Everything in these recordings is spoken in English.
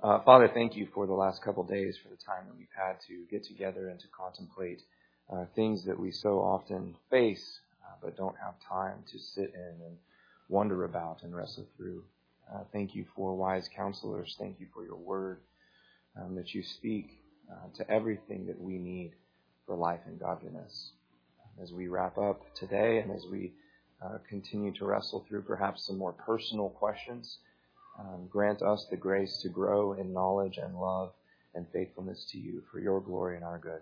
Father, thank you for the last couple days, for the time that we've had to get together and to contemplate things that we so often face, but don't have time to sit in and wonder about and wrestle through. Thank you for wise counselors. Thank you for your word that you speak to everything that we need for life and godliness. As we wrap up today and as we continue to wrestle through perhaps some more personal questions, grant us the grace to grow in knowledge and love and faithfulness to you for your glory and our good.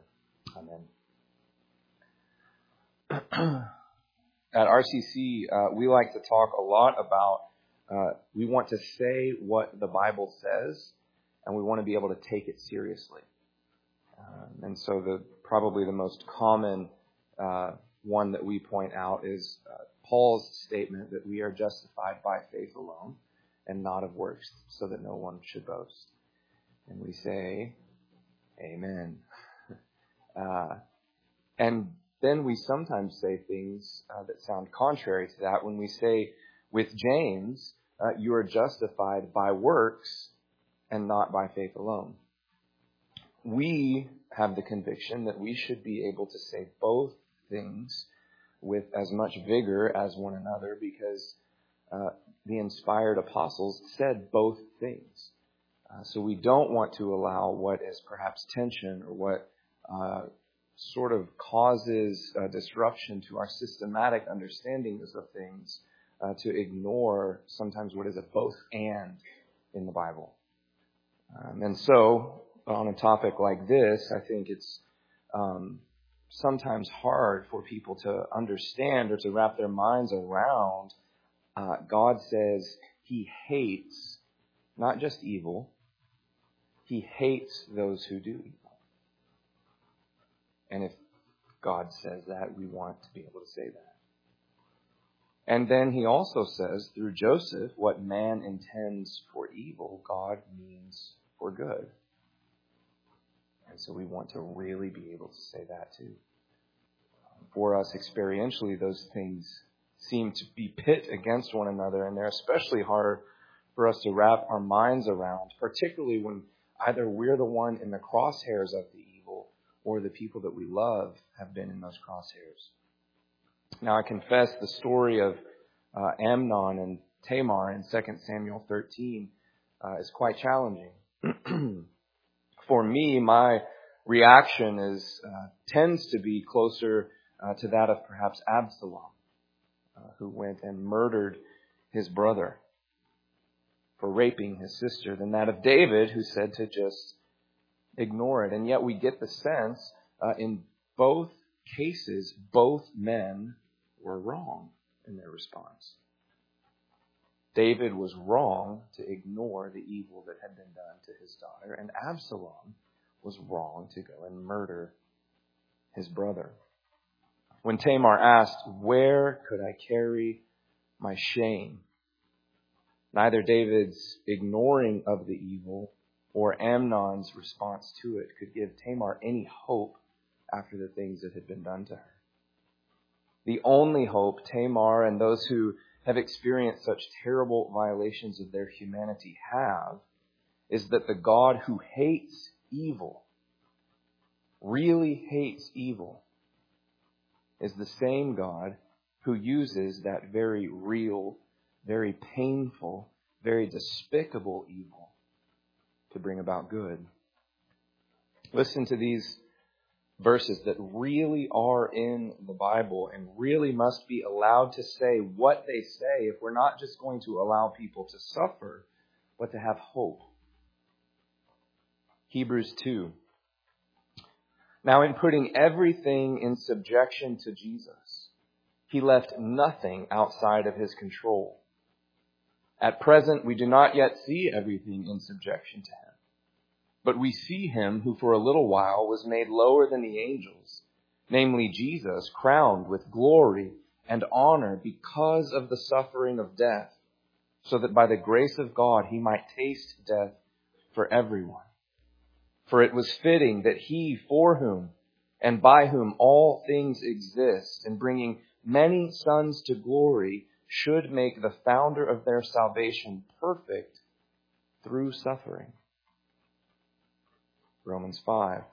Amen. At RCC, we like to talk a lot about, we want to say what the Bible says, and we want to be able to take it seriously. And so probably the most common one that we point out is Paul's statement that we are justified by faith alone and not of works, so that no one should boast. And we say, Amen. And then we sometimes say things that sound contrary to that when we say, with James, you are justified by works and not by faith alone. We have the conviction that we should be able to say both things with as much vigor as one another, because the inspired apostles said both things. So we don't want to allow what is perhaps tension or what sort of causes disruption to our systematic understandings of things to ignore sometimes what is a both and in the Bible. And so on a topic like this, I think it's sometimes hard for people to understand or to wrap their minds around. God says He hates not just evil, He hates those who do evil. And if God says that, we want to be able to say that. And then He also says through Joseph, what man intends for evil, God means for good. And so we want to really be able to say that too. For us experientially, those things seem to be pit against one another, and they're especially hard for us to wrap our minds around, particularly when either we're the one in the crosshairs of the evil or the people that we love have been in those crosshairs. Now, I confess the story of Amnon and Tamar in 2 Samuel 13 is quite challenging. For me, my reaction tends to be closer to that of perhaps Absalom, who went and murdered his brother for raping his sister, than that of David, who said to just ignore it. And yet we get the sense in both cases, both men were wrong in their response. David was wrong to ignore the evil that had been done to his daughter, and Absalom was wrong to go and murder his brother. When Tamar asked, "Where could I carry my shame?" neither David's ignoring of the evil or Amnon's response to it could give Tamar any hope after the things that had been done to her. The only hope Tamar and those who have experienced such terrible violations of their humanity have is that the God who hates evil, really hates evil, is the same God who uses that very real, very painful, very despicable evil to bring about good. Listen to these verses that really are in the Bible and really must be allowed to say what they say if we're not just going to allow people to suffer, but to have hope. Hebrews 2. Now, in putting everything in subjection to Jesus, He left nothing outside of His control. At present, we do not yet see everything in subjection to Him. But we see Him who for a little while was made lower than the angels, namely Jesus, crowned with glory and honor because of the suffering of death, so that by the grace of God He might taste death for everyone. For it was fitting that He, for whom and by whom all things exist, in bringing many sons to glory, should make the founder of their salvation perfect through suffering. Romans 5.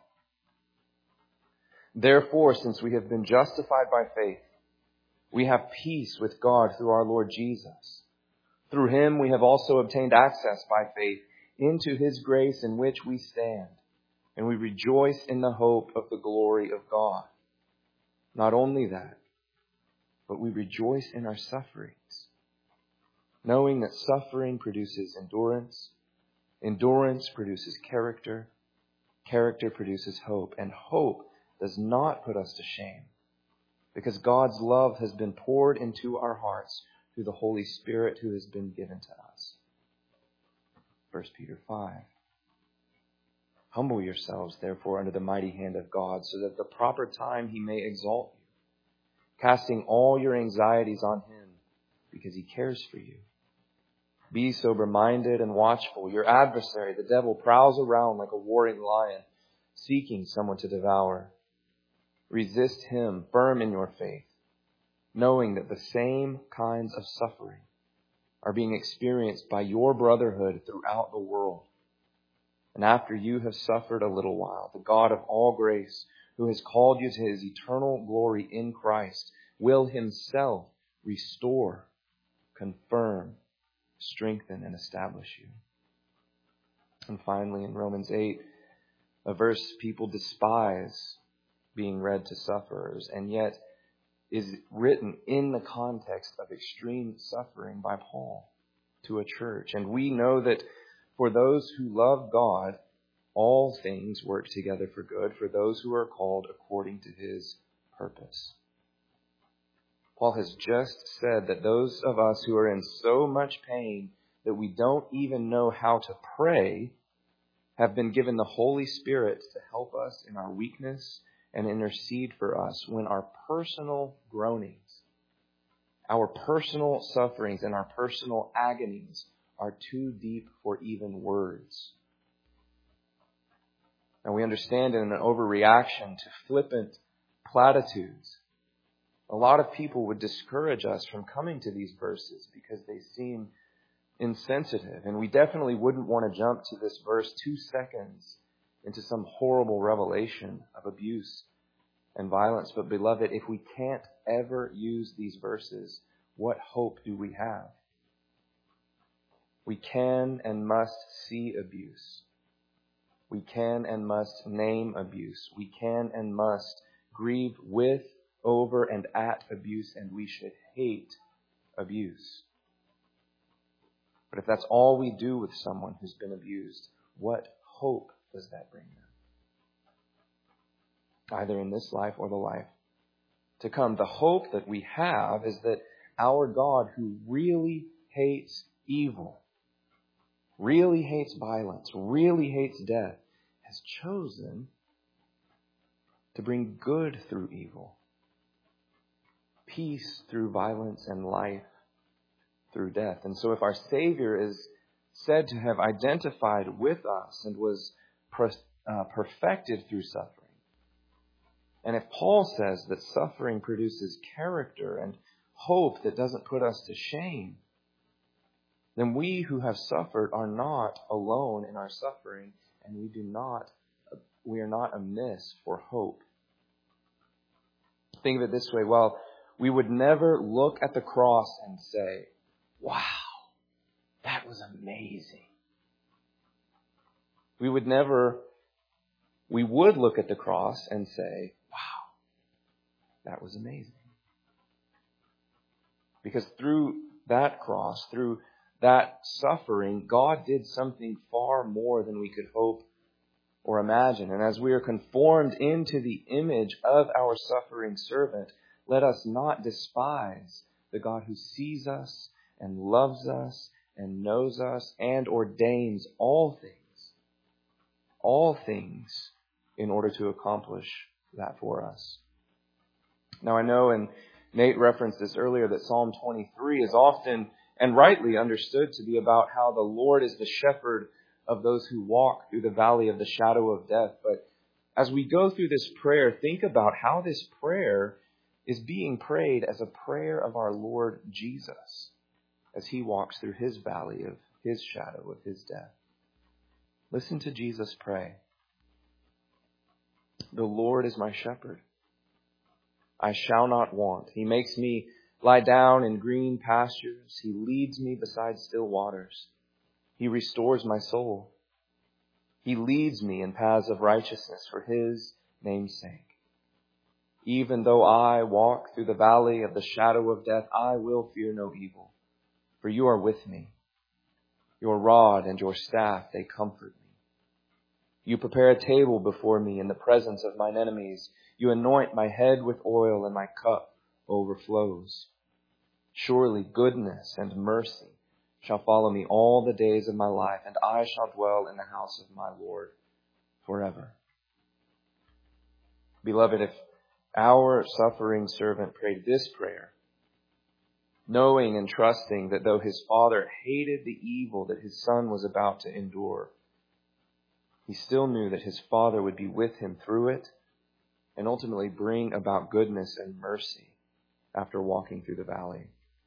Therefore, since we have been justified by faith, we have peace with God through our Lord Jesus. Through him we have also obtained access by faith into his grace in which we stand, and we rejoice in the hope of the glory of God. Not only that, but we rejoice in our sufferings, knowing that suffering produces endurance, endurance produces character, character produces hope, and hope does not put us to shame, because God's love has been poured into our hearts through the Holy Spirit who has been given to us. 1 Peter 5. Humble yourselves, therefore, under the mighty hand of God, so that at the proper time he may exalt you, casting all your anxieties on him, because he cares for you. Be sober-minded and watchful. Your adversary, the devil, prowls around like a roaring lion, seeking someone to devour. Resist him, firm in your faith, knowing that the same kinds of suffering are being experienced by your brotherhood throughout the world. And after you have suffered a little while, the God of all grace, who has called you to his eternal glory in Christ, will himself restore, confirm, strengthen, and establish you. And finally, in Romans 8, a verse people despise being read to sufferers, and yet is written in the context of extreme suffering by Paul to a church. And we know that for those who love God, all things work together for good for those who are called according to his purpose. Paul has just said that those of us who are in so much pain that we don't even know how to pray have been given the Holy Spirit to help us in our weakness and intercede for us when our personal groanings, our personal sufferings, and our personal agonies are too deep for even words. And we understand in an overreaction to flippant platitudes, a lot of people would discourage us from coming to these verses because they seem insensitive. And we definitely wouldn't want to jump to this verse 2 seconds into some horrible revelation of abuse and violence. But beloved, if we can't ever use these verses, what hope do we have? We can and must see abuse. We can and must name abuse. We can and must grieve with, over, and at abuse, and we should hate abuse. But if that's all we do with someone who's been abused, what hope does that bring them? Either in this life or the life to come. The hope that we have is that our God, who really hates evil, really hates violence, really hates death, has chosen to bring good through evil, peace through violence, and life through death. And so if our Savior is said to have identified with us and was perfected through suffering, and if Paul says that suffering produces character and hope that doesn't put us to shame, then we who have suffered are not alone in our suffering, and we are not amiss for hope. Think of it this way. Well, we would never look at the cross and say, wow, that was amazing. We would look at the cross and say, wow, that was amazing. Because through that cross, through that suffering, God did something far more than we could hope or imagine. And as we are conformed into the image of our suffering servant, let us not despise the God who sees us and loves us and knows us and ordains all things in order to accomplish that for us. Now I know, and Nate referenced this earlier, that Psalm 23 is often and rightly understood to be about how the Lord is the shepherd of those who walk through the valley of the shadow of death. But as we go through this prayer, think about how this prayer is being prayed as a prayer of our Lord Jesus as he walks through his valley of his shadow, of his death. Listen to Jesus pray. The Lord is my shepherd. I shall not want. He makes me lie down in green pastures. He leads me beside still waters. He restores my soul. He leads me in paths of righteousness for His name's sake. Even though I walk through the valley of the shadow of death, I will fear no evil, for you are with me. Your rod and your staff, they comfort me. You prepare a table before me in the presence of mine enemies. You anoint my head with oil, and my cup overflows. Surely goodness and mercy shall follow me all the days of my life, and I shall dwell in the house of my Lord forever. Beloved, if our suffering servant prayed this prayer, knowing and trusting that though his Father hated the evil that his Son was about to endure, he still knew that his Father would be with him through it and ultimately bring about goodness and mercy after walking through the valley.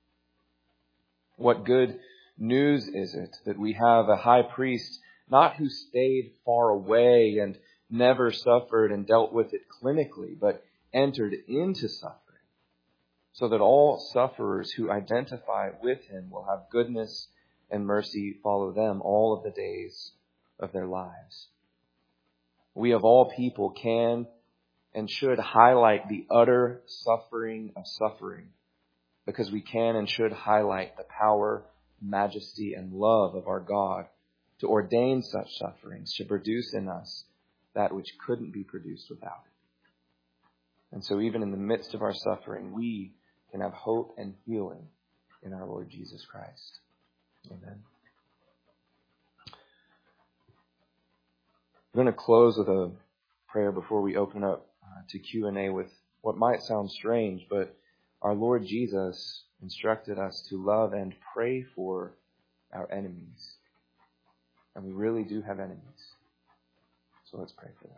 What good news is it that we have a high priest, not who stayed far away and never suffered and dealt with it clinically, but entered into suffering, so that all sufferers who identify with him will have goodness and mercy follow them all of the days of their lives. We of all people can and should highlight the utter suffering of suffering, because we can and should highlight the power, majesty, and love of our God to ordain such sufferings, to produce in us that which couldn't be produced without it. And so even in the midst of our suffering, we can have hope and healing in our Lord Jesus Christ. Amen. We're going to close with a prayer before we open up to Q&A with what might sound strange, but our Lord Jesus instructed us to love and pray for our enemies. And we really do have enemies. So let's pray for them.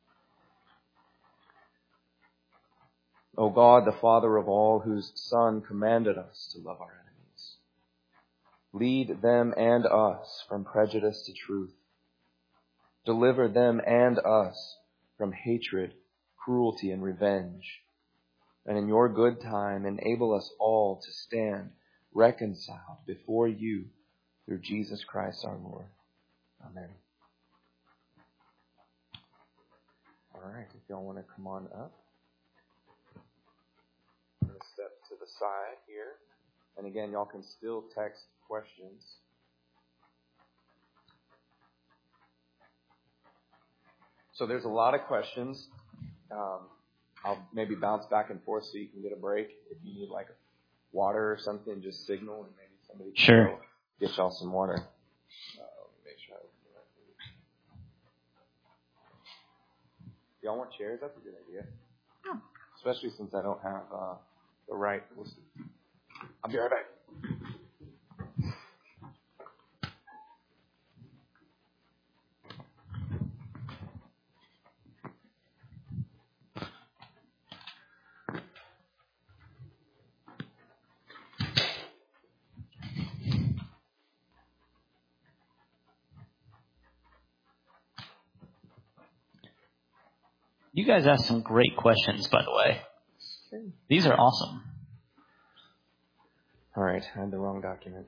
O God, the Father of all, whose Son commanded us to love our enemies, lead them and us from prejudice to truth. Deliver them and us from hatred, cruelty, and revenge. And in your good time, enable us all to stand reconciled before you through Jesus Christ our Lord. Amen. All right, if y'all want to come on up. I'm going to step to the side here. And again, y'all can still text questions. So there's a lot of questions. I'll maybe bounce back and forth so you can get a break. If you need like water or something, just signal and maybe somebody can go get y'all some water. Let me make sure I open the right thing. Y'all want chairs? That's a good idea. Oh. Especially since I don't have the right. We'll see. I'll be right back. You guys asked some great questions, by the way. These are awesome. All right, I had the wrong document.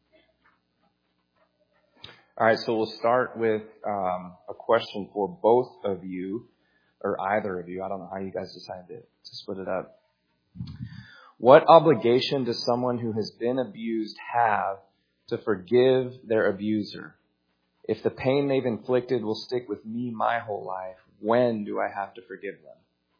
All right, so we'll start with a question for both of you, or either of you. I don't know how you guys decided to split it up. What obligation does someone who has been abused have to forgive their abuser? If the pain they've inflicted will stick with me my whole life, when do I have to forgive them?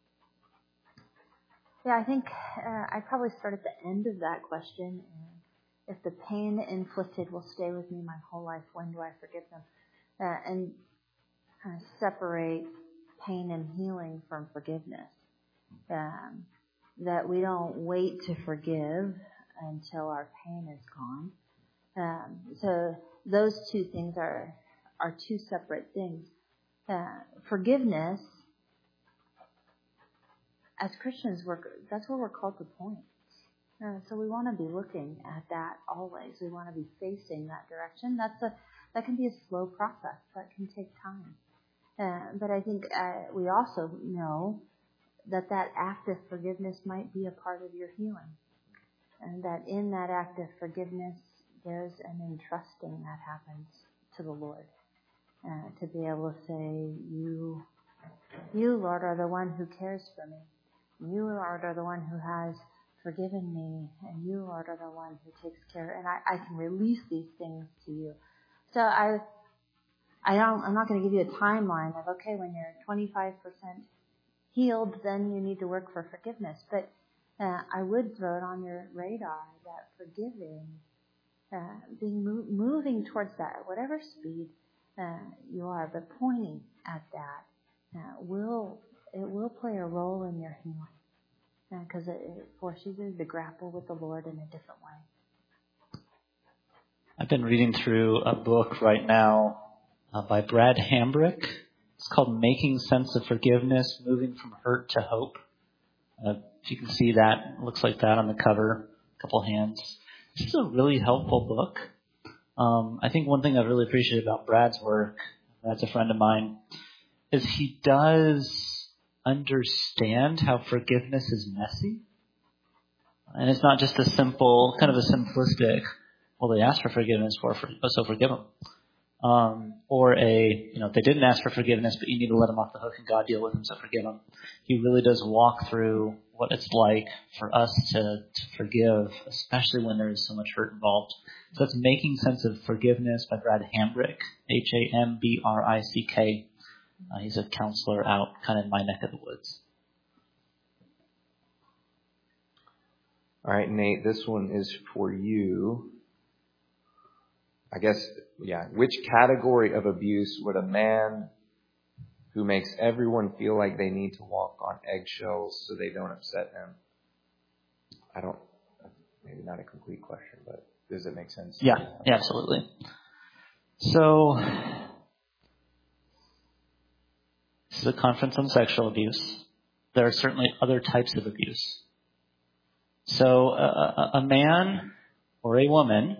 Yeah, I think I'd probably start at the end of that question. If the pain inflicted will stay with me my whole life, when do I forgive them? And kind of separate pain and healing from forgiveness. That we don't wait to forgive until our pain is gone. So those two things are two separate things. Forgiveness, as Christians, that's what we're called to point. So we want to be looking at that always. We want to be facing that direction. That can be a slow process. That can take time. But I think we also know that act of forgiveness might be a part of your healing. And that in that act of forgiveness, there's an entrusting that happens to the Lord. To be able to say, you, Lord, are the one who cares for me. You, Lord, are the one who has forgiven me. And you, Lord, are the one who takes care. And I can release these things to you. So I'm not going to give you a timeline of, okay, when you're 25% healed, then you need to work for forgiveness. But I would throw it on your radar that forgiving, moving towards that, at whatever speed you are, but pointing at that will play a role in your healing, because it forces you to grapple with the Lord in a different way. I've been reading through a book right now by Brad Hambrick. It's called Making Sense of Forgiveness, Moving from Hurt to Hope. If you can see that, it looks like that on the cover, a couple hands. This is a really helpful book. I think one thing I really appreciate about Brad's work, Brad's a friend of mine, is he does understand how forgiveness is messy. And it's not just a simple, kind of a simplistic, well, they asked for forgiveness, so forgive them. Or they didn't ask for forgiveness, but you need to let them off the hook and God deal with them, so forgive them. He really does walk through what it's like for us to forgive, especially when there is so much hurt involved. So that's Making Sense of Forgiveness by Brad Hambrick, Hambrick. He's a counselor out kind of in my neck of the woods. All right, Nate, this one is for you. I guess, which category of abuse would a man who makes everyone feel like they need to walk on eggshells so they don't upset him? Maybe not a complete question, but does it make sense? Yeah, absolutely. So, this is a conference on sexual abuse. There are certainly other types of abuse. So, a man or a woman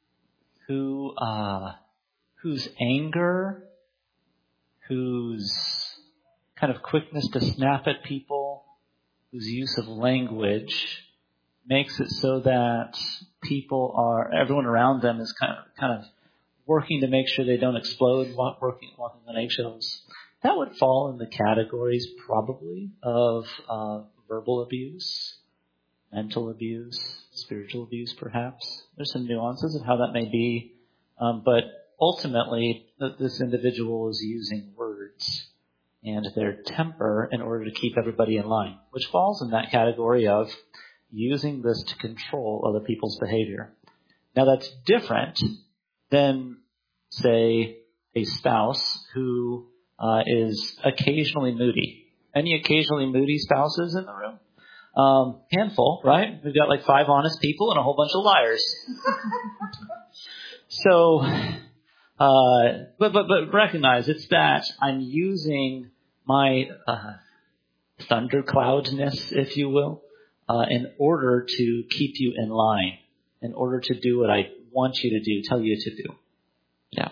whose anger, whose kind of quickness to snap at people, whose use of language makes it so that everyone around them is kind of working to make sure they don't explode, walking on eggshells. That would fall in the categories probably of verbal abuse, mental abuse, spiritual abuse perhaps. There's some nuances of how that may be, but ultimately this individual is using words and their temper in order to keep everybody in line, which falls in that category of using this to control other people's behavior. Now that's different than, say, a spouse who is occasionally moody. Any occasionally moody spouses in the room? Handful, right? We've got like 5 honest people and a whole bunch of liars. So, but recognize it's that I'm using my thundercloudness, if you will, in order to keep you in line, in order to do what I want you to do, tell you to do. Yeah.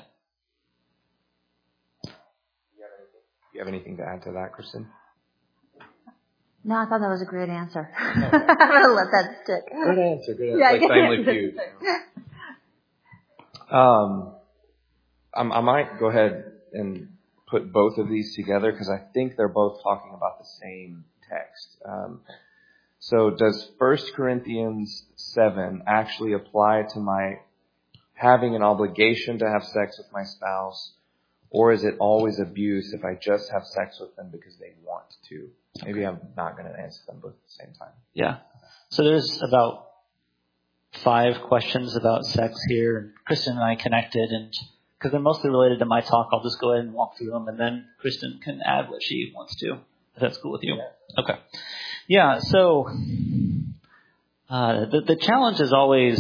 Do you have anything to add to that, Kristen? No, I thought that was a great answer. I'm going to let that stick. Good answer. Good answer. Yeah, like Family Feud. I might go ahead and put both of these together because I think they're both talking about the same text. So does 1 Corinthians 7 actually apply to my having an obligation to have sex with my spouse, or is it always abuse if I just have sex with them because they want to? Maybe I'm not going to answer them both at the same time. Yeah. So there's about 5 questions about sex here. Kristen and I connected, and because they're mostly related to my talk, I'll just go ahead and walk through them, and then Kristen can add what she wants to, if that's cool with you. Yeah. Okay. Yeah, so the challenge is always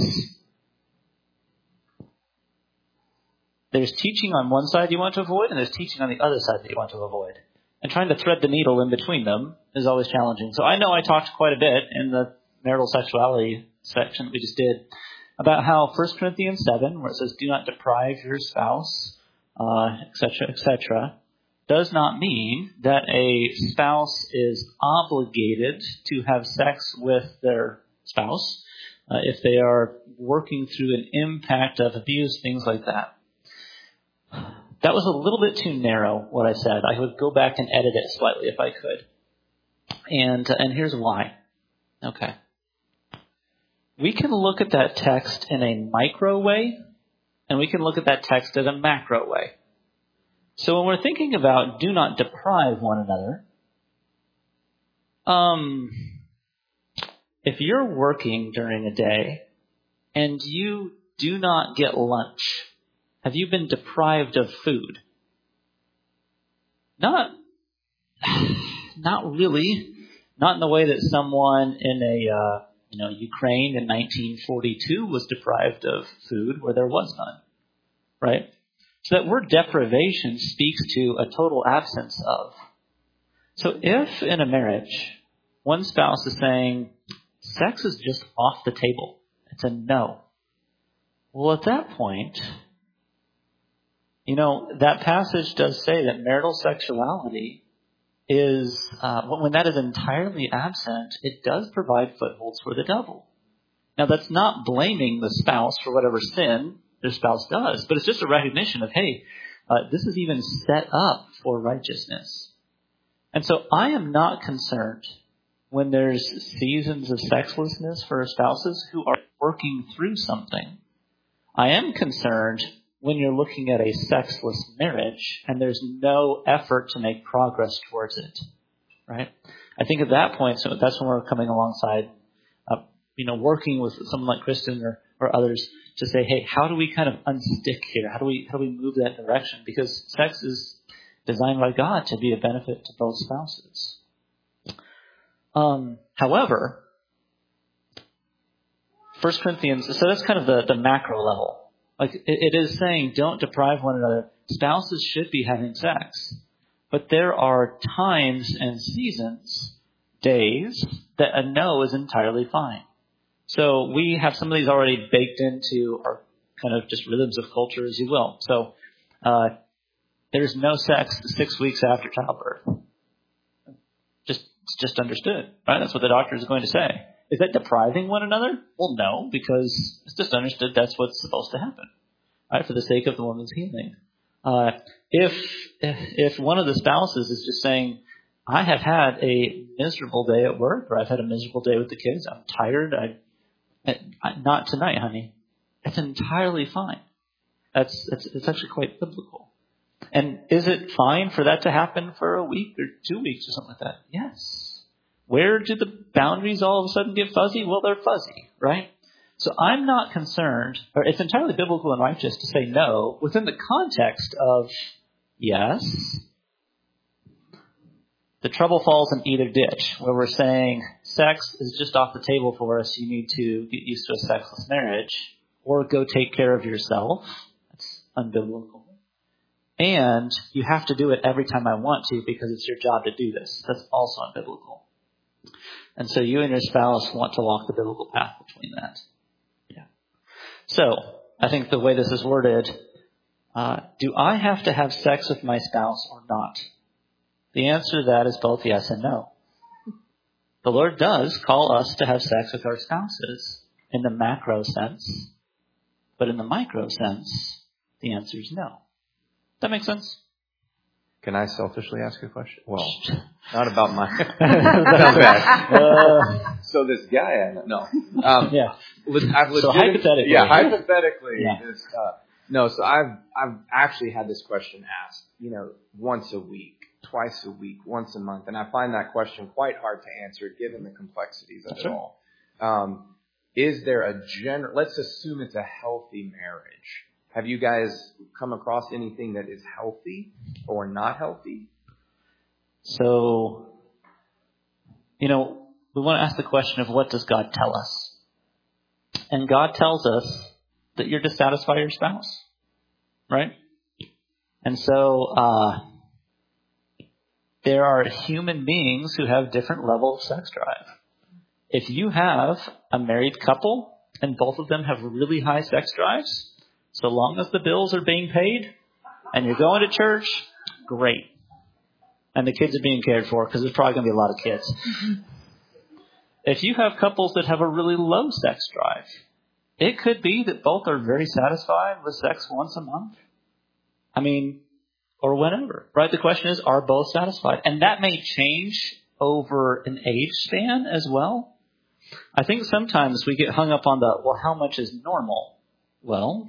there's teaching on one side you want to avoid, and there's teaching on the other side that you want to avoid. And trying to thread the needle in between them is always challenging. So I know I talked quite a bit in the marital sexuality section that we just did about how 1 Corinthians 7, where it says, do not deprive your spouse, etc., does not mean that a spouse is obligated to have sex with their spouse if they are working through an impact of abuse, things like that. That was a little bit too narrow, what I said. I would go back and edit it slightly if I could. And here's why. Okay. We can look at that text in a micro way, and we can look at that text in a macro way. So when we're thinking about do not deprive one another, if you're working during a day and you do not get lunch, have you been deprived of food? Not really. Not in the way that someone in Ukraine in 1942 was deprived of food where there was none, right? So that word deprivation speaks to a total absence of. So if in a marriage, one spouse is saying, sex is just off the table, it's a no. Well, at that point, that passage does say that marital sexuality is, when that is entirely absent, it does provide footholds for the devil. Now, that's not blaming the spouse for whatever sin their spouse does, but it's just a recognition of, hey, this is even set up for righteousness. And so I am not concerned when there's seasons of sexlessness for spouses who are working through something. I am concerned when you're looking at a sexless marriage and there's no effort to make progress towards it, right? I think at that point, so that's when we're coming alongside, working with someone like Kristen or others to say, hey, how do we kind of unstick here? How do we move that direction? Because sex is designed by God to be a benefit to both spouses. However, 1 Corinthians, so that's kind of the macro level. Like it is saying, don't deprive one another. Spouses should be having sex. But there are times and seasons, days, that a no is entirely fine. So we have some of these already baked into our kind of just rhythms of culture, as you will. So there's no sex 6 weeks after childbirth. It's just understood, right? That's what the doctor is going to say. Is that depriving one another? Well, no, because it's just understood that's what's supposed to happen, right? For the sake of the woman's healing. If one of the spouses is just saying, I have had a miserable day at work, or I've had a miserable day with the kids, I'm tired, not tonight, honey. It's entirely fine. It's actually quite biblical. And is it fine for that to happen for a week or 2 weeks or something like that? Yes. Where do the boundaries all of a sudden get fuzzy? Well, they're fuzzy, right? So I'm not concerned, or it's entirely biblical and righteous to say no within the context of yes. The trouble falls in either ditch, where we're saying sex is just off the table for us. You need to get used to a sexless marriage, or go take care of yourself. That's unbiblical. And you have to do it every time I want to because it's your job to do this. That's also unbiblical. And so you and your spouse want to walk the biblical path between that. Yeah. So I think the way this is worded, do I have to have sex with my spouse or not? The answer to that is both yes and no. The Lord does call us to have sex with our spouses in the macro sense, but in the micro sense, the answer is no. Does that make sense? Can I selfishly ask a question? Well, not about my... So this guy, yeah. So hypothetically. Yeah, hypothetically. Yeah. So I've actually had this question asked, once a week, twice a week, once a month. And I find that question quite hard to answer given the complexities of it all. Is there let's assume it's a healthy marriage. Have you guys come across anything that is healthy or not healthy? So, we want to ask the question of what does God tell us? And God tells us that you're to satisfy your spouse, right? And so, there are human beings who have different levels of sex drive. If you have a married couple and both of them have really high sex drives, so long as the bills are being paid and you're going to church, great. and the kids are being cared for, because there's probably going to be a lot of kids. If you have couples that have a really low sex drive, it could be that both are very satisfied with sex once a month. I mean, or whenever, right? The question is, are both satisfied? And that may change over an age span as well. I think sometimes we get hung up on well, how much is normal? Well,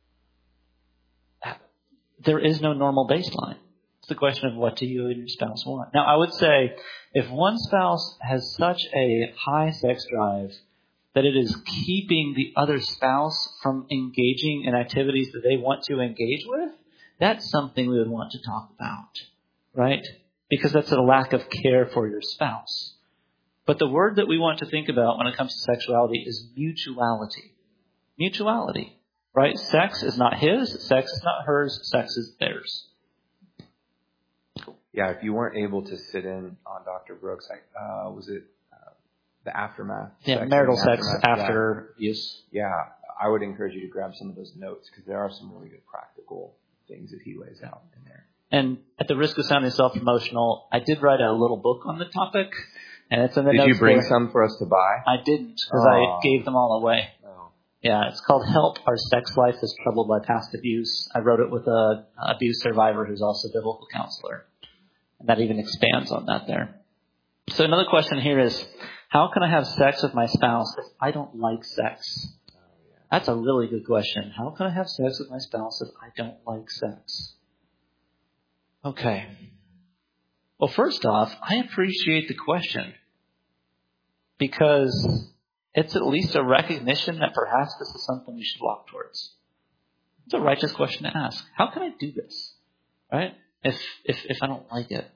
there is no normal baseline. It's the question of what do you and your spouse want. Now, I would say if one spouse has such a high sex drive that it is keeping the other spouse from engaging in activities that they want to engage with, that's something we would want to talk about, right? Because that's a lack of care for your spouse. But the word that we want to think about when it comes to sexuality is mutuality. Mutuality, right? Sex is not his, sex is not hers, sex is theirs. Yeah, if you weren't able to sit in on Dr. Brooks, was it the aftermath? Yeah, marital sex after use. Yeah, I would encourage you to grab some of those notes because there are some really good practical things that he lays out in there. And at the risk of sounding self-promotional, I did write a little book on the topic, and it's in the notes. Did you bring there. some for us to buy? I didn't, because I gave them all away. Oh. Yeah, it's called Help, Our Sex Life is Troubled by Past Abuse. I wrote it with an abuse survivor who's also a biblical counselor. And that even expands on that there. So another question here is, how can I have sex with my spouse if I don't like sex? That's a really good question. How can I have sex with my spouse if I don't like sex? Okay. Well, first off, I appreciate the question because it's at least a recognition that perhaps this is something we should walk towards. It's a righteous question to ask. How can I do this? Right? If I don't like it.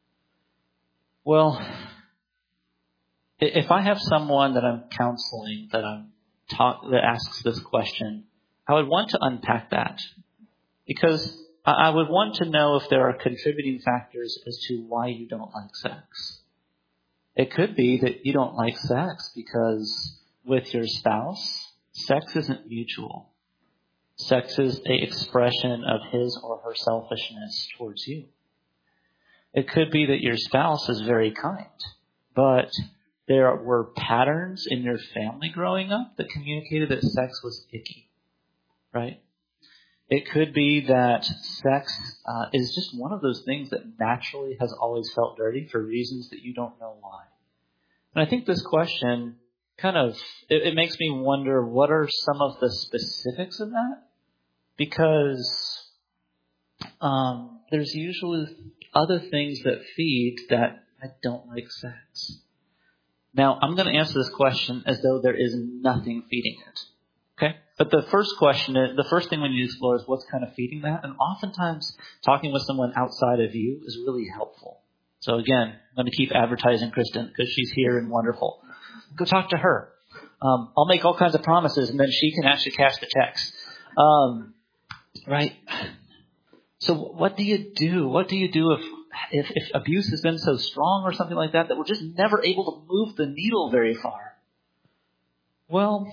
Well, if I have someone that I'm counseling that asks this question, I would want to unpack that because I would want to know if there are contributing factors as to why you don't like sex. It could be that you don't like sex because with your spouse, sex isn't mutual. Sex is an expression of his or her selfishness towards you. It could be that your spouse is very kind, but there were patterns in your family growing up that communicated that sex was icky, right? It could be that sex is just one of those things that naturally has always felt dirty for reasons that you don't know why. And I think this question it makes me wonder, what are some of the specifics of that? Because there's usually other things that feed that I don't like sex. Now, I'm going to answer this question as though there is nothing feeding it. Okay? But the first thing we need to explore is what's kind of feeding that. And oftentimes, talking with someone outside of you is really helpful. So again, I'm going to keep advertising Kristen because she's here and wonderful. Go talk to her. I'll make all kinds of promises and then she can actually cash the checks. Right? So what do you do? What do you do if abuse has been so strong or something like that we're just never able to move the needle very far? Well,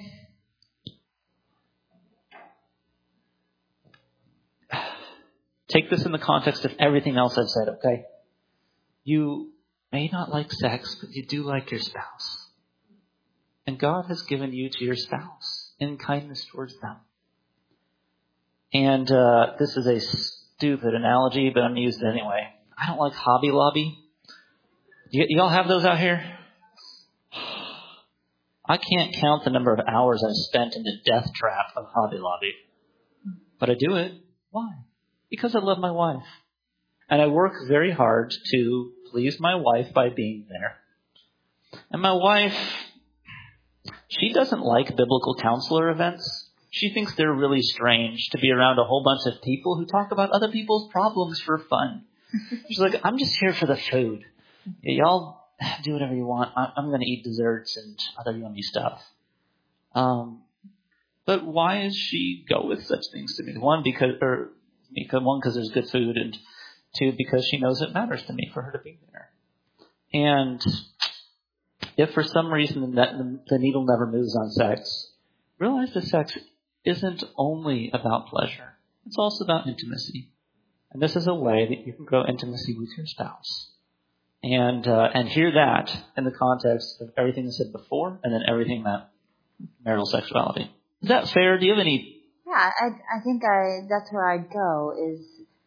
take this in the context of everything else I've said, okay? You may not like sex, but you do like your spouse. And God has given you to your spouse in kindness towards them. And this is a stupid analogy, but I'm going to use it anyway. I don't like Hobby Lobby. Y'all have those out here? I can't count the number of hours I've spent in the death trap of Hobby Lobby. But I do it. Why? Because I love my wife. And I work very hard to please my wife by being there. And my wife, she doesn't like biblical counselor events. She thinks they're really strange to be around a whole bunch of people who talk about other people's problems for fun. She's like, I'm just here for the food. Y'all do whatever you want. I'm going to eat desserts and other yummy stuff. But why does she go with such things to me? One, because there's good food, and two, because she knows it matters to me for her to be there. And if for some reason the needle never moves on sex, realize that sex isn't only about pleasure. It's also about intimacy. And this is a way that you can grow intimacy with your spouse. And hear that in the context of everything I said before, and then everything that marital sexuality. Is that fair? Do you have any? Yeah, I think that's where I'd go is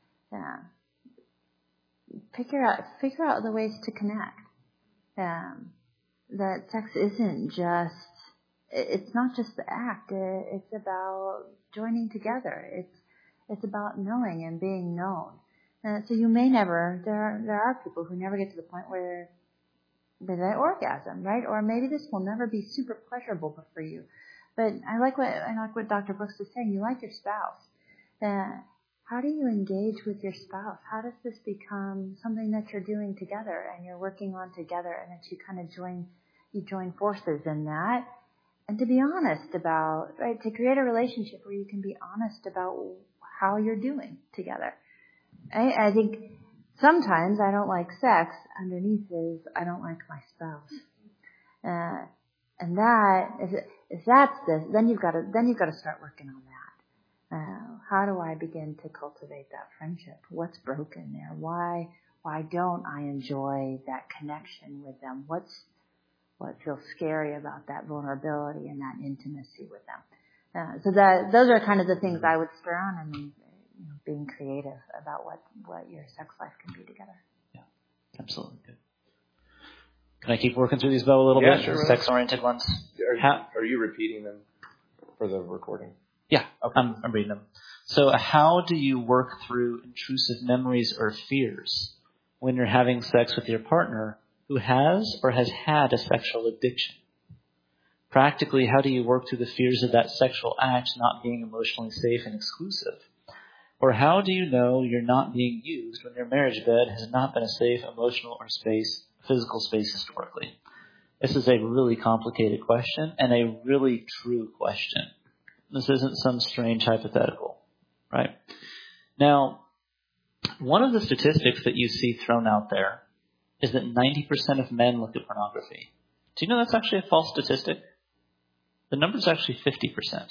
figure out the ways to connect. That sex isn't just, it's not just the act. It's about joining together. It's about knowing and being known. So you may never, there are people who never get to the point where they orgasm, right? Or maybe this will never be super pleasurable for you. But I like what Dr. Brooks is saying. You like your spouse. How do you engage with your spouse? How does this become something that you're doing together and you're working on together, and that you kind of join forces in that? And to be honest about, right, to create a relationship where you can be honest about how you're doing together. I think sometimes I don't like sex. Underneath is I don't like my spouse. And that if that's this, then you've got to start working on that. How do I begin to cultivate that friendship? What's broken there? Why don't I enjoy that connection with them? What feels scary about that vulnerability and that intimacy with them? So those are kind of the things I would stir on, and being creative about what your sex life can be together. Yeah, absolutely. Good. Can I keep working through these, Bo, a little bit? Sure. Sex-oriented ones. Are you repeating them for the recording? Yeah, okay. I'm reading them. So how do you work through intrusive memories or fears when you're having sex with your partner who has or has had a sexual addiction? Practically, how do you work through the fears of that sexual act not being emotionally safe and exclusive? Or how do you know you're not being used when your marriage bed has not been a safe emotional or physical space historically? This is a really complicated question and a really true question. This isn't some strange hypothetical, right? Now, one of the statistics that you see thrown out there is that 90% of men look at pornography. Do you know that's actually a false statistic? The number is actually 50%.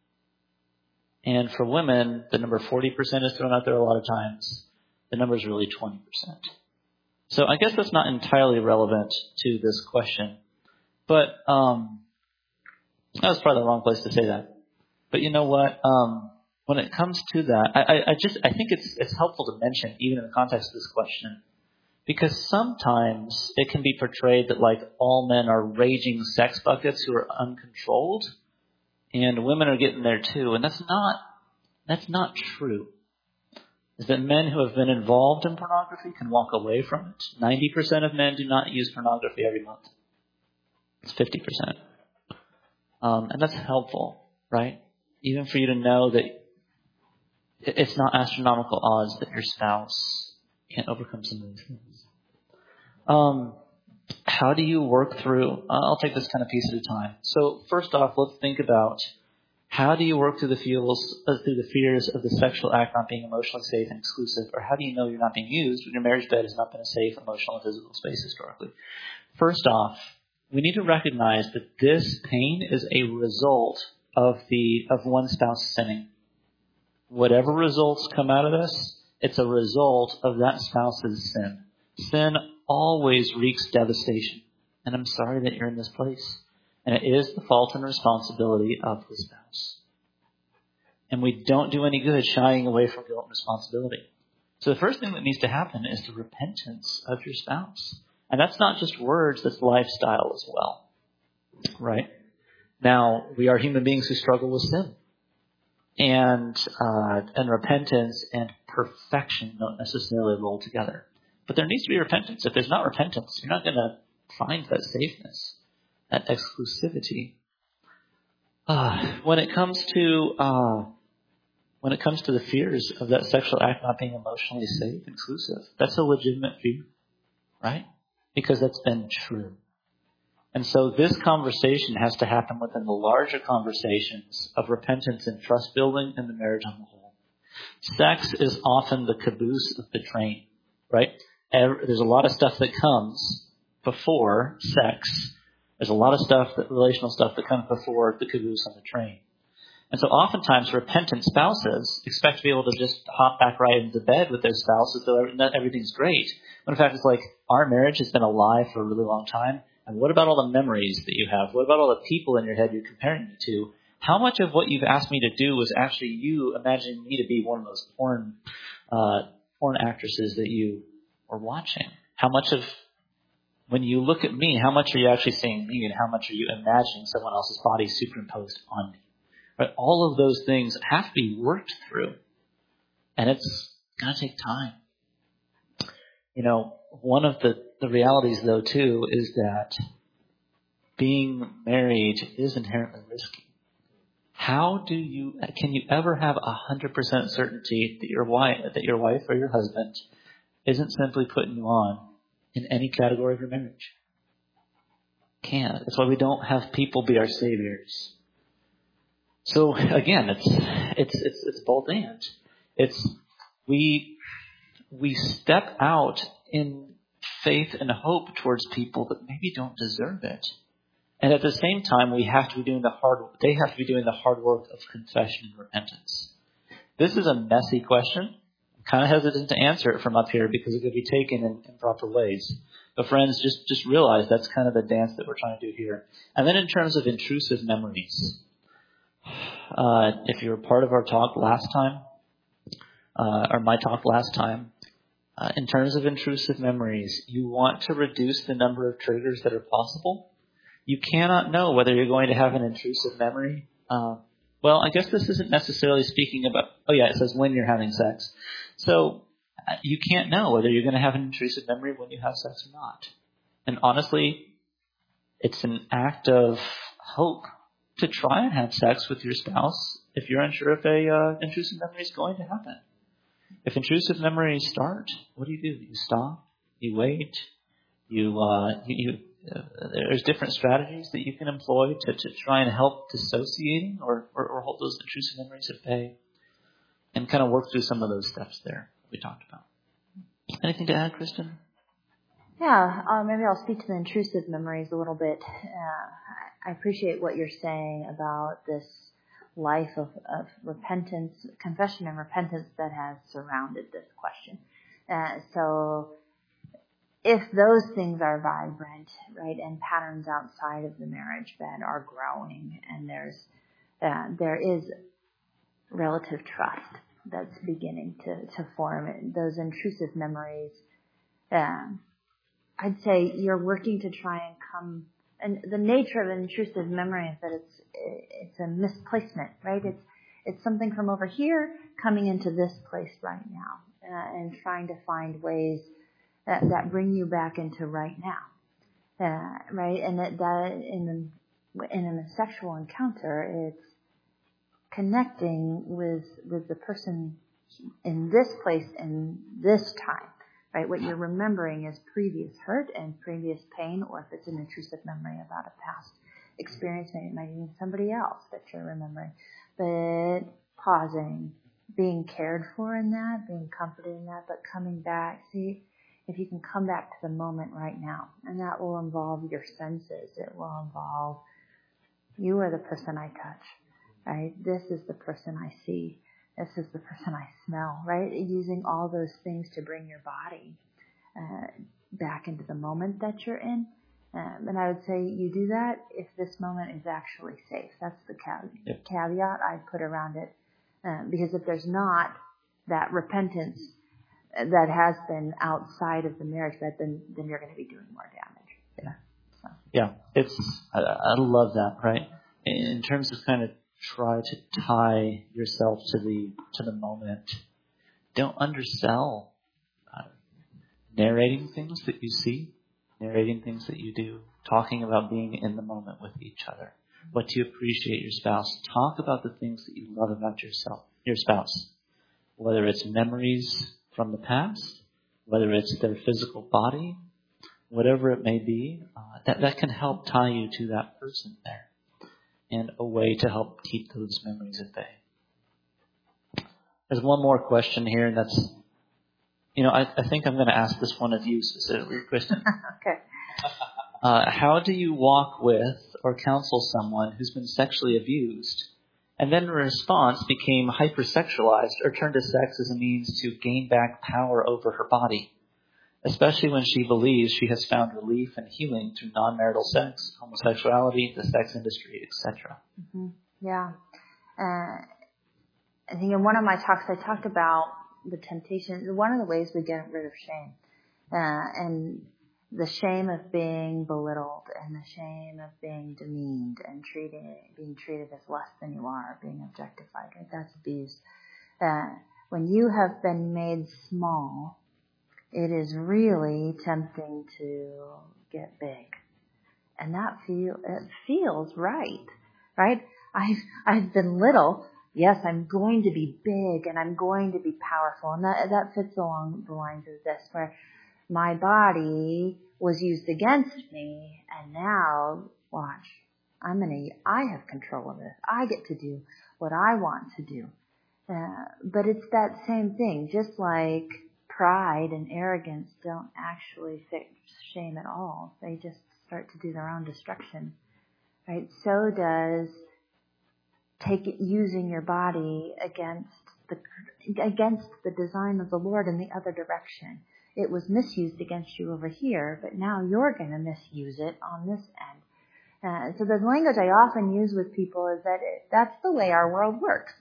And for women, the number 40% is thrown out there a lot of times. The number is really 20%. So I guess that's not entirely relevant to this question. But that was probably the wrong place to say that. But you know what? When it comes to that, I think it's helpful to mention, even in the context of this question, because sometimes it can be portrayed that like all men are raging sex buckets who are uncontrolled, and women are getting there too, and that's not true. Is that men who have been involved in pornography can walk away from it. 90% of men do not use pornography every month. It's 50%. And that's helpful, right? Even for you to know that it's not astronomical odds that your spouse can't overcome some of these things. How do you work through, I'll take this kind of piece at a time. So first off, let's think about how do you work through the fears of the sexual act not being emotionally safe and exclusive, or how do you know you're not being used when your marriage bed has not been a safe emotional and physical space historically? First off, we need to recognize that this pain is a result of one spouse sinning. Whatever results come out of this, it's a result of that spouse's sin. Sin always wreaks devastation. And I'm sorry that you're in this place. And it is the fault and responsibility of the spouse. And we don't do any good shying away from guilt and responsibility. So the first thing that needs to happen is the repentance of your spouse. And that's not just words, that's lifestyle as well. Right? Now, we are human beings who struggle with sin. And repentance and perfection don't necessarily roll together. But there needs to be repentance. If there's not repentance, you're not going to find that safeness, that exclusivity. When it comes to the fears of that sexual act not being emotionally safe and exclusive, that's a legitimate fear, right? Because that's been true. And so this conversation has to happen within the larger conversations of repentance and trust building in the marriage on the whole. Sex is often the caboose of the train, right? There's a lot of stuff that comes before sex. There's a lot of relational stuff that comes before the caboose on the train. And so oftentimes repentant spouses expect to be able to just hop back right into bed with their spouse as though everything's great. When in fact it's like, our marriage has been alive for a really long time. And what about all the memories that you have? What about all the people in your head you're comparing me to? How much of what you've asked me to do was actually you imagining me to be one of those porn actresses that you were watching? How much of, when you look at me, how much are you actually seeing me, and how much are you imagining someone else's body superimposed on me? Right? All of those things have to be worked through, and it's going to take time. One of the realities, though, too, is that being married is inherently risky. Can you ever have 100% certainty that your wife or your husband isn't simply putting you on in any category of your marriage? Can't. That's why we don't have people be our saviors. So again, it's both and. We step out in faith and hope towards people that maybe don't deserve it. And at the same time, they have to be doing the hard work of confession and repentance. This is a messy question. I'm kind of hesitant to answer it from up here because it could be taken in improper ways. But friends, just realize that's kind of the dance that we're trying to do here. And then in terms of intrusive memories, if you were part of our talk last time, or my talk last time, in terms of intrusive memories, you want to reduce the number of triggers that are possible. You cannot know whether you're going to have an intrusive memory. Well, I guess this isn't necessarily speaking about, it says when you're having sex. So you can't know whether you're going to have an intrusive memory when you have sex or not. And honestly, it's an act of hope to try and have sex with your spouse if you're unsure if a intrusive memory is going to happen. If intrusive memories start, what do? You stop, you wait, there's different strategies that you can employ to try and help dissociating or hold those intrusive memories at bay, and kind of work through some of those steps there we talked about. Anything to add, Kristen? Yeah, maybe I'll speak to the intrusive memories a little bit. I appreciate what you're saying about this life of repentance, confession and repentance that has surrounded this question. So if those things are vibrant, right, and patterns outside of the marriage bed are growing, and there is relative trust that's beginning to form, those intrusive memories, I'd say you're working to try and come. And the nature of an intrusive memory is that it's a misplacement, right? It's something from over here coming into this place right now, and trying to find ways that bring you back into right now, right? And that in a sexual encounter, it's connecting with the person in this place in this time. Right, what you're remembering is previous hurt and previous pain, or if it's an intrusive memory about a past experience, maybe it might be somebody else that you're remembering. But pausing, being cared for in that, being comforted in that, but coming back, see if you can come back to the moment right now. And that will involve your senses. It will involve, you are the person I touch, right? This is the person I see. This is the person I smell, right? Using all those things to bring your body back into the moment that you're in. And I would say you do that if this moment is actually safe. That's the caveat I'd put around it. Because if there's not that repentance that has been outside of the marriage bed, then you're going to be doing more damage. Yeah, I love that, right? In terms of kind of try to tie yourself to the moment. Don't undersell narrating things that you see, narrating things that you do, talking about being in the moment with each other, what you appreciate your spouse. Talk about the things that you love about your spouse, whether it's memories from the past, whether it's their physical body, whatever it may be, that can help tie you to that person there, and a way to help keep those memories at bay. There's one more question here, and that's, I think I'm going to ask this one of you specifically, Kristen. Okay. How do you walk with or counsel someone who's been sexually abused and then in response became hypersexualized or turned to sex as a means to gain back power over her body, especially when she believes she has found relief and healing through non-marital sex, homosexuality, the sex industry, etc. Mm-hmm. Yeah. I think in one of my talks I talked about the temptation, one of the ways we get rid of shame, and the shame of being belittled and the shame of being demeaned and being treated as less than you are, being objectified, right? That's abuse. When you have been made small, it is really tempting to get big. And it feels right? I've been little. Yes, I'm going to be big and I'm going to be powerful. And that fits along the lines of this, where my body was used against me, and now, watch, I have control of it. I get to do what I want to do. But it's that same thing, just like pride and arrogance don't actually fix shame at all. They just start to do their own destruction, right? So does using your body against the design of the Lord in the other direction. It was misused against you over here, but now you're going to misuse it on this end. So the language I often use with people is that that's the way our world works.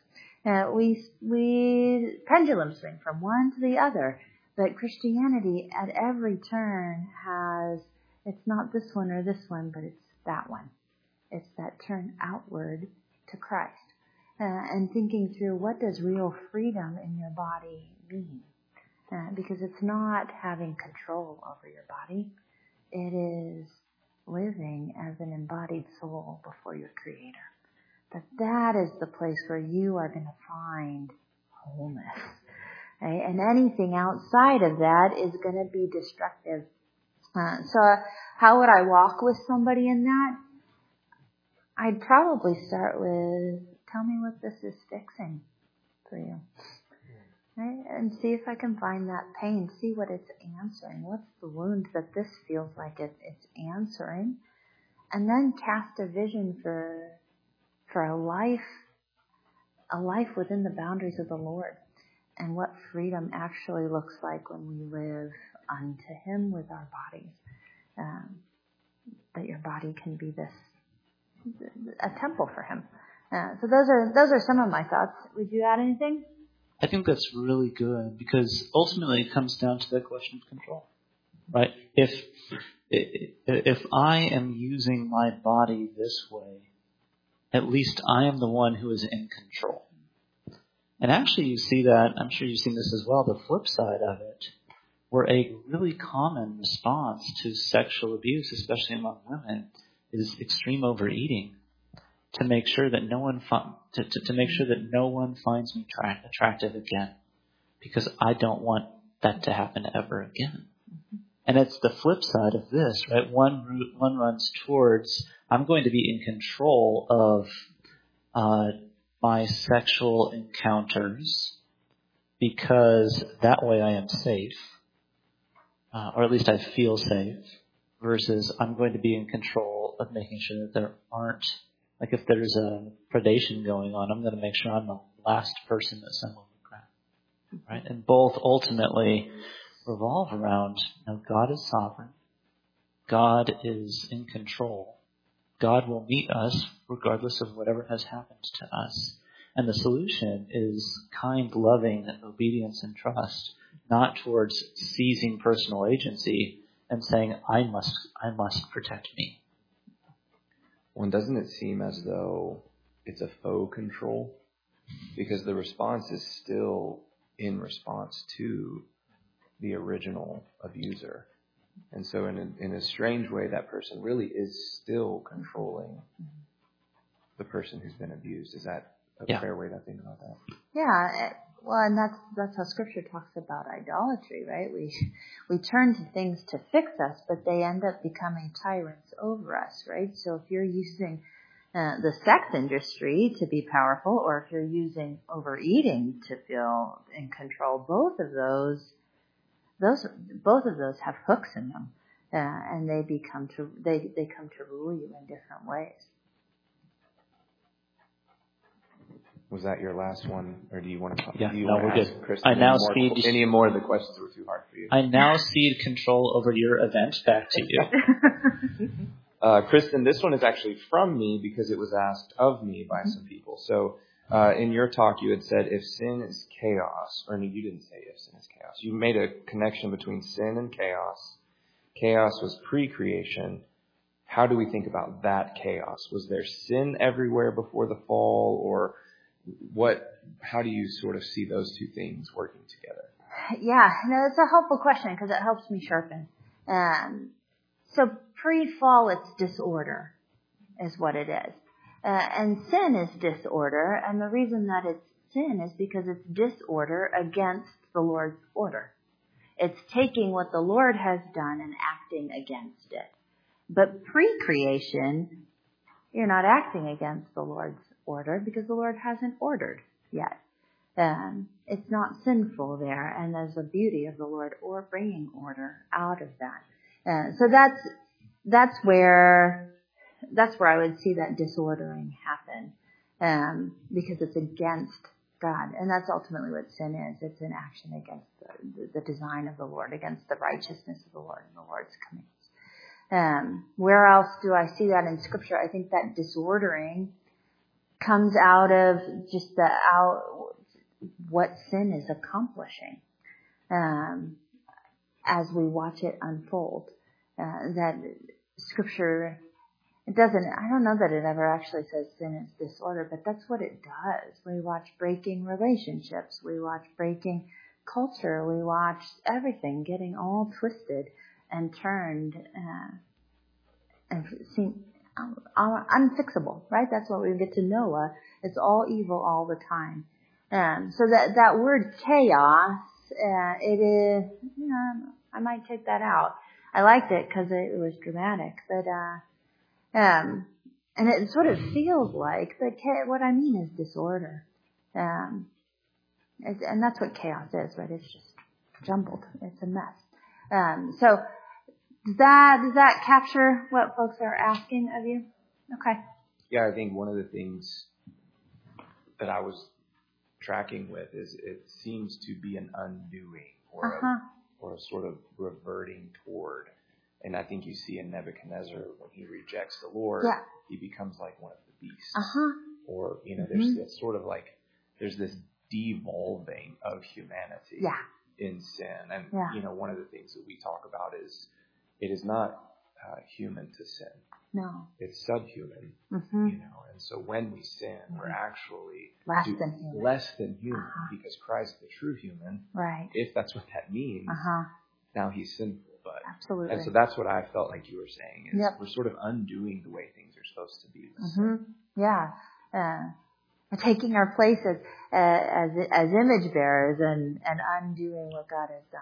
We pendulum swing from one to the other, but Christianity at every turn it's not this one or this one, but it's that one. It's that turn outward to Christ. And thinking through, what does real freedom in your body mean? Because it's not having control over your body. It is living as an embodied soul before your Creator. That is the place where you are going to find wholeness. Right? And anything outside of that is going to be destructive. So how would I walk with somebody in that? I'd probably start with, tell me what this is fixing for you. Right? And see if I can find that pain. See what it's answering. What's the wound that this feels like it's answering? And then cast a vision for a life within the boundaries of the Lord, and what freedom actually looks like when we live unto Him with our bodies. That your body can be a temple for Him. So those are some of my thoughts. Would you add anything? I think that's really good, because ultimately it comes down to the question of control, right? If I am using my body this way, at least I am the one who is in control. And actually you see that, I'm sure you've seen this as well, the flip side of it, where a really common response to sexual abuse, especially among women, is extreme overeating, to make sure that no one finds me attractive again, because I don't want that to happen ever again. And it's the flip side of this, right? One runs towards, I'm going to be in control of my sexual encounters because that way I am safe, or at least I feel safe, versus I'm going to be in control of making sure that there aren't, like if there's a predation going on, I'm going to make sure I'm the last person that someone would grab, right? And both ultimately revolve around, God is sovereign. God is in control. God will meet us regardless of whatever has happened to us. And the solution is kind, loving obedience and trust, not towards seizing personal agency and saying, I must protect me. Well, doesn't it seem as though it's a faux control? Because the response is still in response to the original abuser. And so in a strange way, that person really is still controlling the person who's been abused. Is that a fair way to think about that? Yeah. Well, and that's how Scripture talks about idolatry, right? We turn to things to fix us, but they end up becoming tyrants over us, right? So if you're using the sex industry to be powerful, or if you're using overeating to feel in control, both of those have hooks in them, and they come to rule you in different ways. Was that your last one, or do you want to? Yeah, do you no, want we're to ask good. Kristen any more of the questions were too hard for you? I now cede control over your event back to you. Kristen, this one is actually from me because it was asked of me by some people. So in your talk, you had said if sin is chaos, or no, you didn't say if sin is chaos. You made a connection between sin and chaos. Chaos was pre-creation. How do we think about that chaos? Was there sin everywhere before the fall, or how do you sort of see those two things working together? Yeah, no, it's a helpful question because it helps me sharpen. So pre-fall, it's disorder is what it is. And sin is disorder, and the reason that it's sin is because it's disorder against the Lord's order. It's taking what the Lord has done and acting against it. But pre-creation, you're not acting against the Lord's order because the Lord hasn't ordered yet. It's not sinful there, and there's the beauty of the Lord or bringing order out of that. So that's where I would see that disordering happen, because it's against God, and that's ultimately what sin is. It's an action against the design of the Lord, against the righteousness of the Lord and the Lord's commands. Where else do I see that in Scripture? I think that disordering comes out of just what sin is accomplishing as we watch it unfold. That Scripture, I don't know that it ever actually says sin is disorder, but that's what it does. We watch breaking relationships. We watch breaking culture. We watch everything getting all twisted and turned and seem unfixable, right? That's what we get to Noah. It's all evil all the time. So that word chaos, it is, I might take that out. I liked it because it was dramatic, but and it sort of feels like what I mean is disorder, and that's what chaos is, right? It's just jumbled. It's a mess. So does that capture what folks are asking of you? Okay. Yeah, I think one of the things that I was tracking with is it seems to be an undoing or a sort of reverting toward. And I think you see in Nebuchadnezzar when he rejects the Lord, he becomes like one of the beasts. Or, there's this sort of like, there's this devolving of humanity in sin. And, one of the things that we talk about is it is not human to sin. No. It's subhuman, and so when we sin, we're actually less than human because Christ, the true human, if that's what that means, now he's sinful. But absolutely. And so that's what I felt like you were saying is we're sort of undoing the way things are supposed to be. Yeah. Taking our place as image bearers and undoing what God has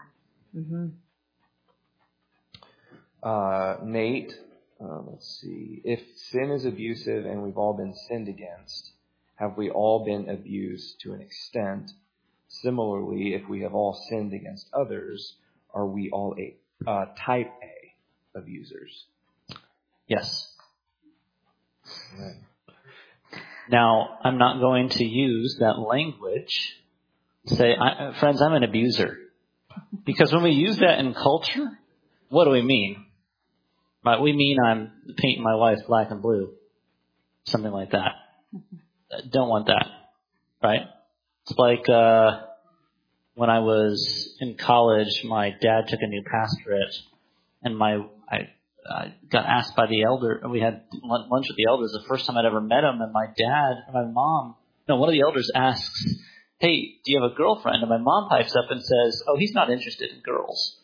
done. Nate, let's see. If sin is abusive and we've all been sinned against, have we all been abused to an extent? Similarly, if we have all sinned against others, are we all type A abusers? Yes. Right. Now, I'm not going to use that language, say, friends, I'm an abuser. Because when we use that in culture, what do we mean? Right, we mean I'm painting my wife black and blue. Something like that. Don't want that. Right? It's like when I was in college, my dad took a new pastorate, and I got asked by the elder. We had lunch with the elders the first time I'd ever met him, and one of the elders asks, "Hey, do you have a girlfriend?" And my mom pipes up and says, "Oh, he's not interested in girls."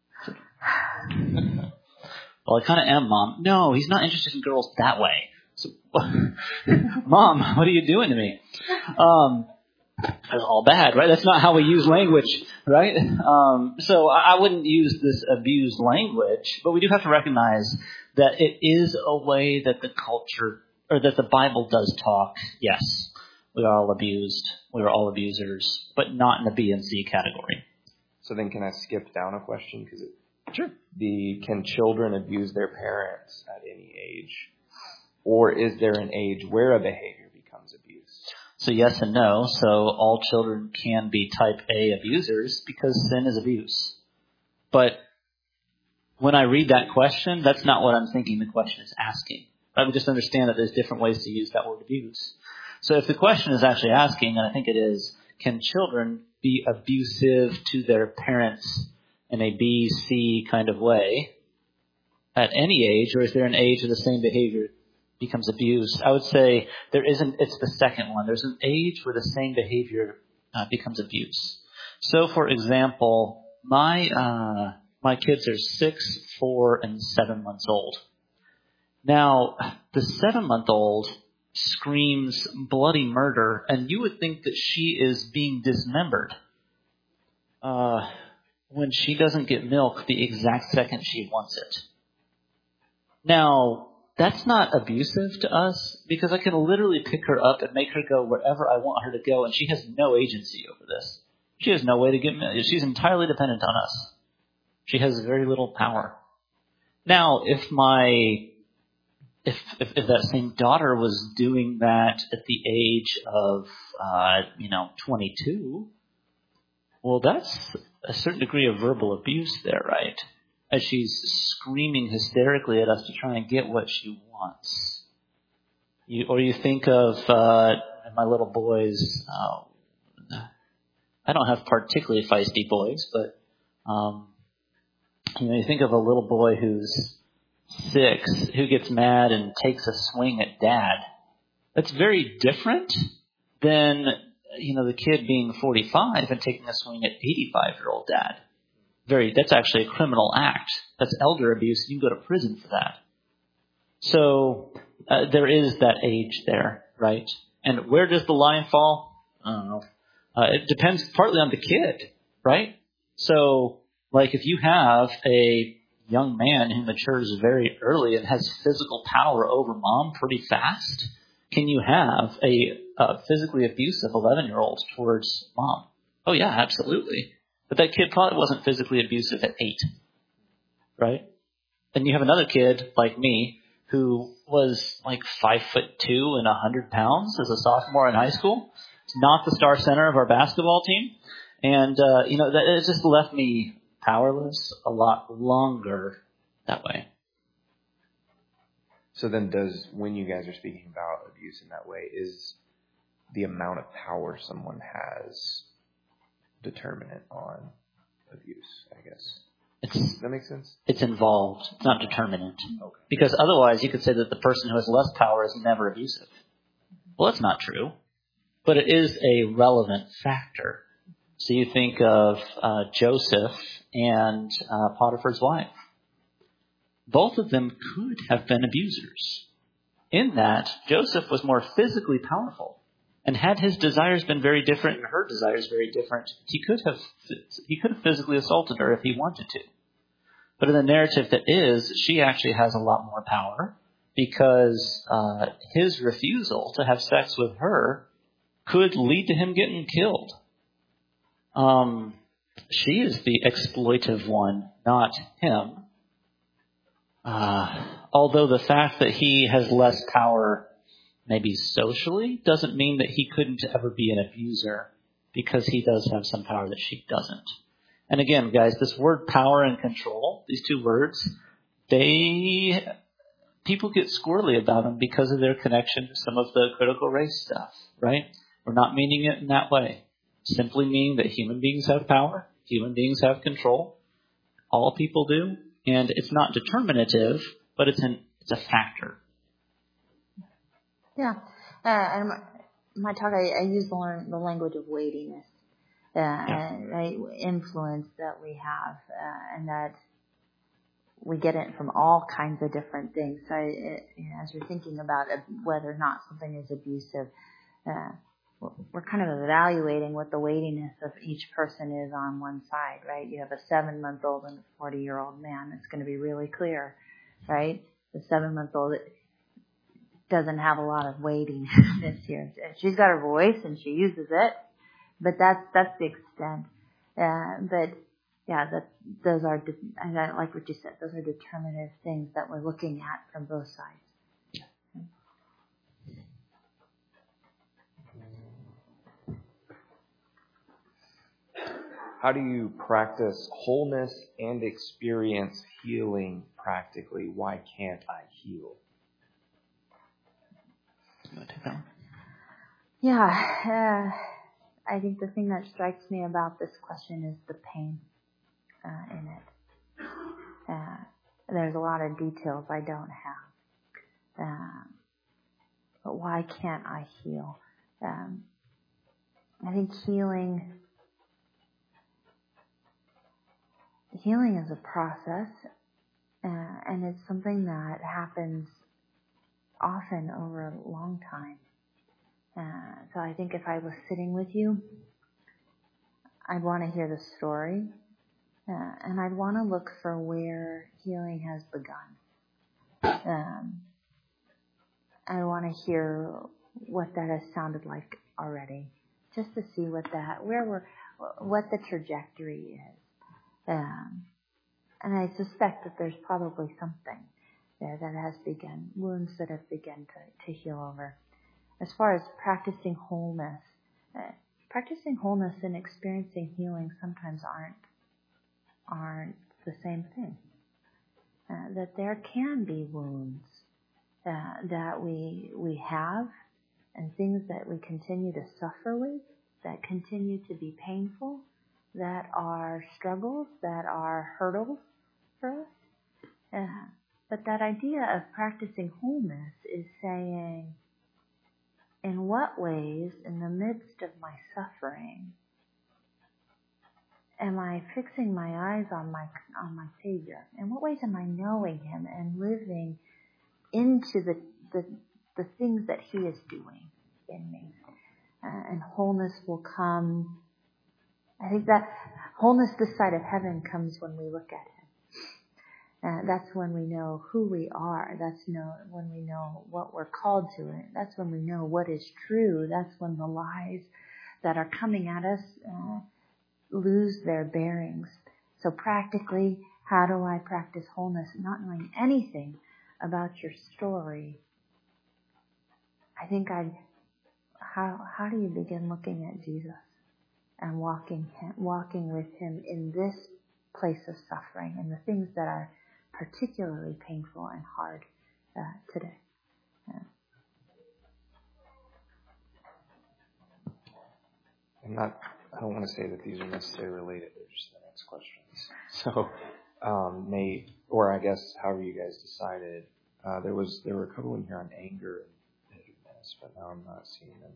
Well, I kind of am, Mom. No, he's not interested in girls that way. So, Mom, what are you doing to me? That's all bad, right? That's not how we use language, right? So I wouldn't use this abused language, but we do have to recognize that it is a way that the culture, or that the Bible does talk. Yes, we are all abused. We are all abusers, but not in the B and C category. So then can I skip down a question? Sure. Can children abuse their parents at any age? Or is there an age where a behavior becomes abuse? So yes and no. So all children can be type A abusers because sin is abuse. But when I read that question, that's not what I'm thinking the question is asking. I would just understand that there's different ways to use that word abuse. So if the question is actually asking, and I think it is, can children be abusive to their parents in a B, C kind of way at any age, or is there an age where the same behavior becomes abuse? I would say there isn't. It's the second one. There's an age where the same behavior becomes abuse. So, for example, my kids are 6, 4, and 7 months old. Now, the 7-month-old screams bloody murder, and you would think that she is being dismembered when she doesn't get milk the exact second she wants it. Now, that's not abusive to us because I can literally pick her up and make her go wherever I want her to go, and she has no agency over this. She has no way to get milk. She's entirely dependent on us. She has very little power. Now, if that same daughter was doing that at the age of 22, well, that's a certain degree of verbal abuse there, right? As she's screaming hysterically at us to try and get what she wants. You think of my little boys. I don't have particularly feisty boys, but you think of a little boy who's 6 who gets mad and takes a swing at dad. That's very different than the kid being 45 and taking a swing at 85-year-old dad. That's actually a criminal act. That's elder abuse. You can go to prison for that. So there is that age there, right? And where does the line fall? I don't know. It depends partly on the kid, right? So, like if you have a young man who matures very early and has physical power over mom pretty fast, can you have a physically abusive 11-year-old towards mom? Oh, yeah, absolutely. But that kid probably wasn't physically abusive at 8, right? And you have another kid like me who was like 5'2" and 100 pounds as a sophomore in high school. It's not the star center of our basketball team. And, that it just left me powerless a lot longer that way. So then when you guys are speaking about abuse in that way, is the amount of power someone has determinant on abuse, I guess? Does that make sense? It's involved. It's not determinant. Okay. Because otherwise you could say that the person who has less power is never abusive. Well, that's not true. But it is a relevant factor. So you think of Joseph and Potiphar's wife. Both of them could have been abusers. In that, Joseph was more physically powerful. And had his desires been very different and her desires very different, he could have physically assaulted her if he wanted to. But in the narrative that is, she actually has a lot more power because his refusal to have sex with her could lead to him getting killed. She is the exploitive one, not him. Although the fact that he has less power, maybe socially, doesn't mean that he couldn't ever be an abuser, because he does have some power that she doesn't. And again, guys, this word power and control, these two words, people get squirrely about them because of their connection to some of the critical race stuff, right? We're not meaning it in that way. Simply meaning that human beings have power, human beings have control. All people do. And it's not determinative, but it's a factor. Yeah. And my talk, I use the language of weightiness, right? Influence that we have, and that we get it from all kinds of different things. So as you're thinking about whether or not something is abusive, we're kind of evaluating what the weightiness of each person is on one side, right? You have a 7-month-old and a 40-year-old man. It's going to be really clear, right? The 7-month-old doesn't have a lot of weightiness here. She's got her voice and she uses it, but that's the extent. But yeah, those are, and I like what you said, those are determinative things that we're looking at from both sides. How do you practice wholeness and experience healing practically? Why can't I heal? You want to take that one? Yeah, I think the thing that strikes me about this question is the pain in it. There's a lot of details I don't have. But why can't I heal? I think healing is a process, and it's something that happens often over a long time. So I think if I was sitting with you, I'd want to hear the story, and I'd want to look for where healing has begun. I want to hear what that has sounded like already, just to see what the trajectory is. And I suspect that there's probably something there that has begun, wounds that have begun to heal over. As far as practicing wholeness and experiencing healing sometimes aren't the same thing. That there can be wounds that we have, and things that we continue to suffer with, that continue to be painful, that are struggles, that are hurdles for us. But that idea of practicing wholeness is saying, in what ways, in the midst of my suffering, am I fixing my eyes on my Savior? In what ways am I knowing Him and living into the things that He is doing in me? And wholeness will come. I think that wholeness this side of heaven comes when we look at Him. That's when we know who we are. That's when we know what we're called to. That's when we know what is true. That's when the lies that are coming at us lose their bearings. So practically, how do I practice wholeness? Not knowing anything about your story. I think how do you begin looking at Jesus and walking with Him in this place of suffering and the things that are particularly painful and hard today? I don't want to say that these are necessarily related. They're just the next questions. So, Nate, or I guess however you guys decided, there were a couple in here on anger and bitterness, but now I'm not seeing them.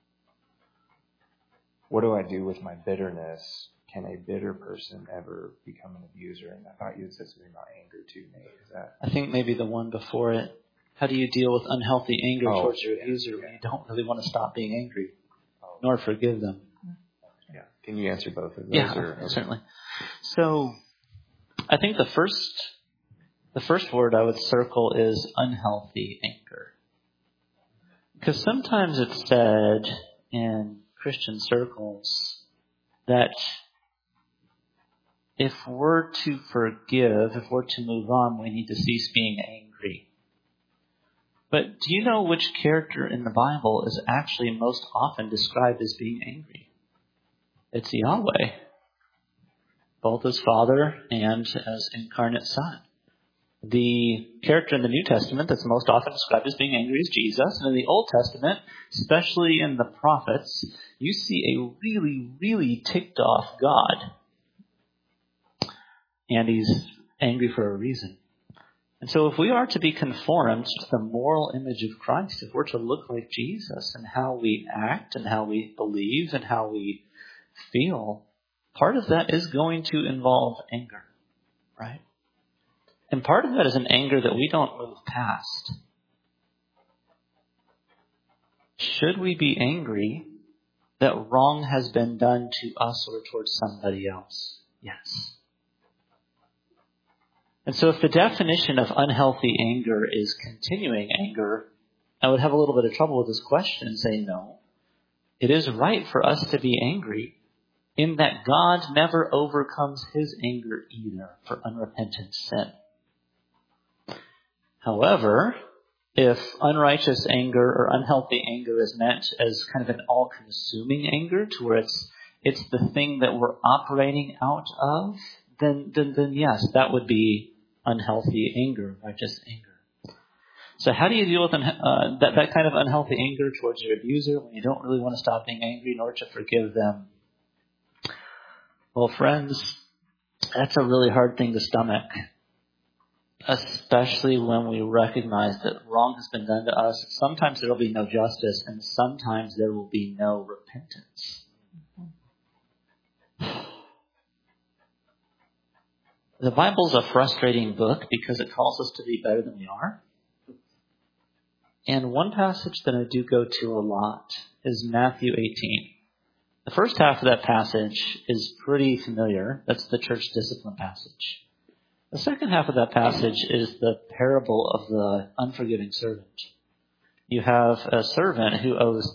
What do I do with my bitterness? Can a bitter person ever become an abuser? And I thought you had said something about anger too, Nate. Is that? I think maybe the one before it. How do you deal with unhealthy anger towards your abuser when you don't really want to stop being angry, nor forgive them? Yeah. Can you answer both of those? Yeah, certainly. So I think the first word I would circle is unhealthy anger. Because sometimes it's said in Christian circles that if we're to forgive, if we're to move on, we need to cease being angry. But do you know which character in the Bible is actually most often described as being angry? It's Yahweh, both as Father and as incarnate Son. The character in the New Testament that's most often described as being angry is Jesus. And in the Old Testament, especially in the prophets, you see a really, really ticked off God. And He's angry for a reason. And so if we are to be conformed to the moral image of Christ, if we're to look like Jesus in how we act and how we believe and how we feel, part of that is going to involve anger, right? And part of that is an anger that we don't move past. Should we be angry that wrong has been done to us or towards somebody else? Yes. And so if the definition of unhealthy anger is continuing anger, I would have a little bit of trouble with this question and say no. It is right for us to be angry in that God never overcomes His anger either for unrepentant sin. However, if unrighteous anger or unhealthy anger is meant as kind of an all-consuming anger to where it's it's the thing that we're operating out of, then yes, that would be unhealthy anger, righteous anger. So how do you deal with that kind of unhealthy anger towards your abuser when you don't really want to stop being angry in order to forgive them? Well, friends, that's a really hard thing to stomach, especially when we recognize that wrong has been done to us. Sometimes there will be no justice, and sometimes there will be no repentance. The Bible's a frustrating book because it calls us to be better than we are. And one passage that I do go to a lot is Matthew 18. The first half of that passage is pretty familiar. That's the church discipline passage. The second half of that passage is the parable of the unforgiving servant. You have a servant who owes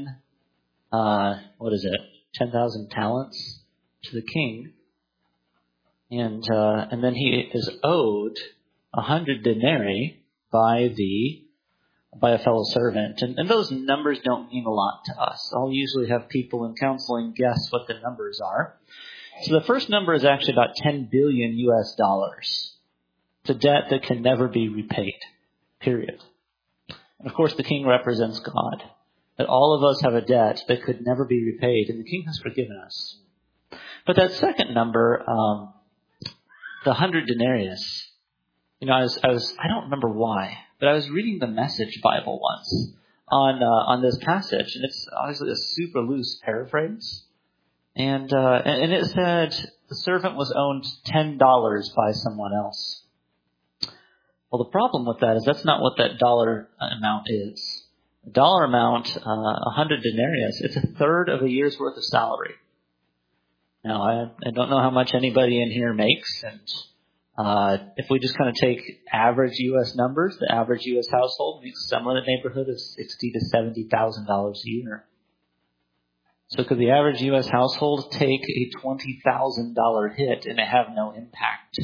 10,000 talents to the king. And then he is owed 100 denarii by a fellow servant. And those numbers don't mean a lot to us. I'll usually have people in counseling guess what the numbers are. So the first number is actually about $10 billion US. It's a debt that can never be repaid, period. And of course, the king represents God. That all of us have a debt that could never be repaid, and the king has forgiven us. But that second number, the 100 denarius, I don't remember why, but I was reading the Message Bible once on this passage, and it's obviously a super loose paraphrase. And it said the servant was owed $10 by someone else. Well, the problem with that is that's not what that dollar amount is. The dollar amount, 100 denarius, it's a third of a year's worth of salary. Now, I don't know how much anybody in here makes, and if we just kind of take average U.S. numbers, the average U.S. household makes somewhere in the neighborhood of $60,000 to $70,000 a year. So could the average U.S. household take a $20,000 hit and it have no impact?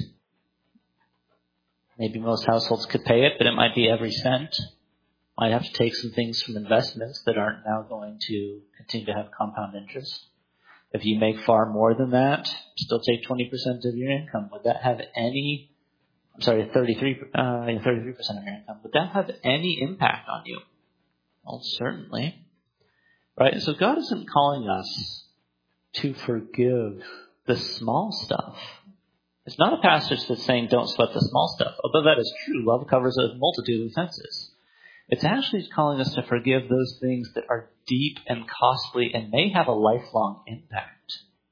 Maybe most households could pay it, but it might be every cent. Might have to take some things from investments that aren't now going to continue to have compound interest. If you make far more than that, still take 20% of your income. Would that have 33% of your income. Would that have any impact on you? Well, certainly. Right? So God isn't calling us to forgive the small stuff. It's not a passage that's saying don't sweat the small stuff. Although that is true, love covers a multitude of offenses. It's actually calling us to forgive those things that are deep and costly and may have a lifelong impact.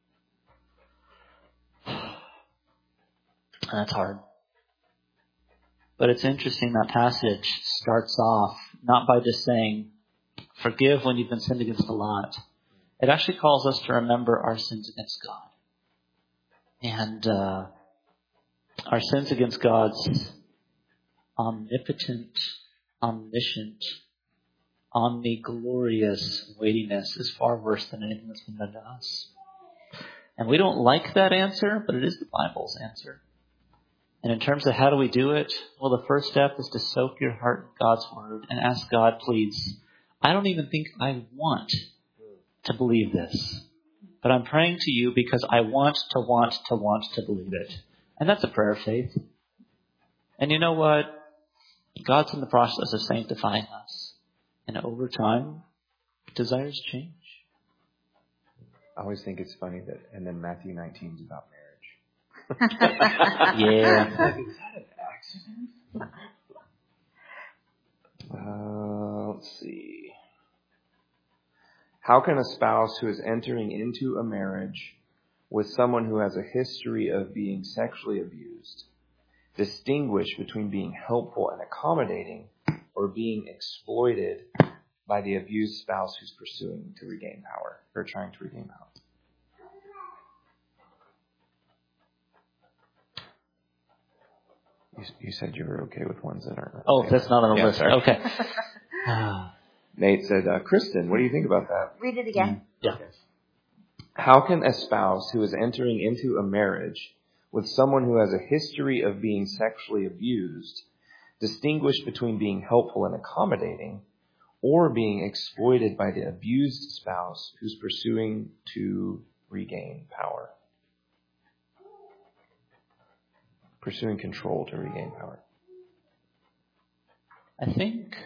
And that's hard. But it's interesting that passage starts off not by just saying, forgive when you've been sinned against a lot. It actually calls us to remember our sins against God. And our sins against God's omnipotent, omniscient, omniglorious weightiness is far worse than anything that's been done to us. And we don't like that answer, but it is the Bible's answer. And in terms of how do we do it, well, the first step is to soak your heart in God's Word and ask God, please, I don't even think I want to believe this, but I'm praying to you because I want to believe it. And that's a prayer of faith. And you know what? God's in the process of sanctifying us. And over time, desires change. I always think it's funny that, and then Matthew 19 is about marriage. Yeah. Is that an accident? Let's see. How can a spouse who is entering into a marriage with someone who has a history of being sexually abused distinguish between being helpful and accommodating or being exploited by the abused spouse who's pursuing to regain power or trying to regain power? You said you were okay with ones that aren't. Oh, that's not on the list. Sorry. Okay. Nate said, Kristen, what do you think about that? Read it again. Yeah. How can a spouse who is entering into a marriage with someone who has a history of being sexually abused distinguish between being helpful and accommodating or being exploited by the abused spouse who's pursuing to regain power. Pursuing control to regain power. I think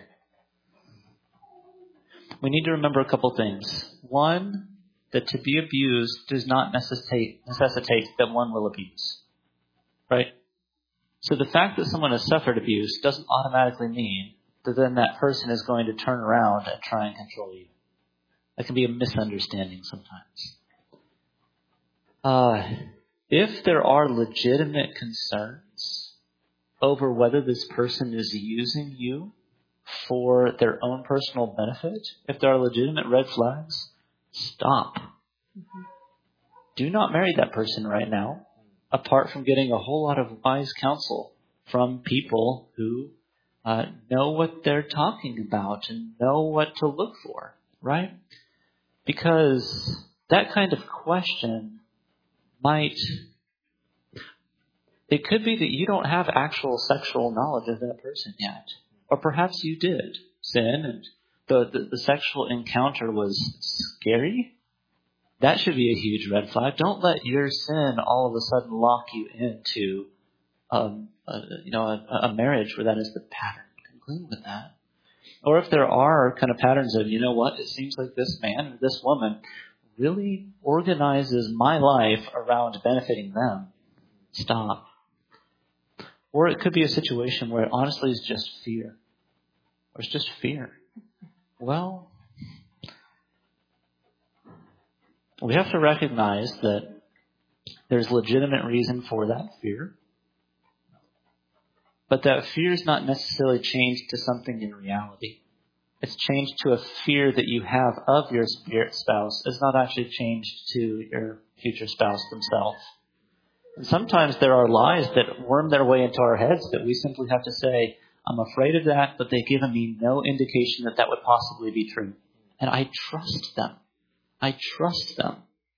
we need to remember a couple things. One, that to be abused does not necessitate that one will abuse. Right? So the fact that someone has suffered abuse doesn't automatically mean that then that person is going to turn around and try and control you. That can be a misunderstanding sometimes. If there are legitimate concerns over whether this person is using you for their own personal benefit, if there are legitimate red flags, stop. Mm-hmm. Do not marry that person right now, apart from getting a whole lot of wise counsel from people who know what they're talking about and know what to look for, right? Because that kind of question it could be that you don't have actual sexual knowledge of that person yet. Or perhaps you did sin and the sexual encounter was scary. That should be a huge red flag. Don't let your sin all of a sudden lock you into a marriage where that is the pattern. Conclude with that. Or if there are kind of patterns of, it seems like this man or this woman really organizes my life around benefiting them, stop. Or it could be a situation where it honestly is just fear. Or it's just fear. Well, we have to recognize that there's legitimate reason for that fear. But that fear is not necessarily changed to something in reality. It's changed to a fear that you have of your spirit spouse. It's not actually changed to your future spouse themselves. And sometimes there are lies that worm their way into our heads that we simply have to say, I'm afraid of that, but they've given me no indication that would possibly be true. And I trust them. I trust them.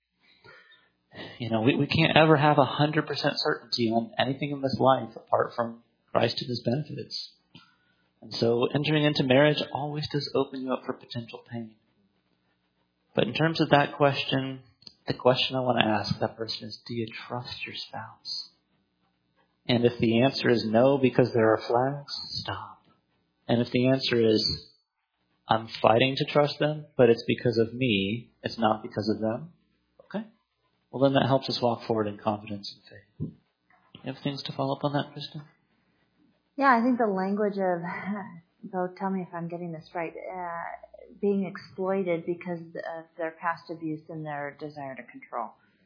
We can't ever have 100% certainty on anything in this life apart from Christ and His benefits. And so entering into marriage always does open you up for potential pain. But in terms of that question, the question I want to ask that person is, do you trust your spouse? And if the answer is no because there are flags, stop. And if the answer is, I'm fighting to trust them, but it's because of me, it's not because of them, okay? Well, then that helps us walk forward in confidence and faith. You have things to follow up on that, Kristen? Yeah, I think the language of, though, tell me if I'm getting this right, being exploited because of their past abuse and their desire to control.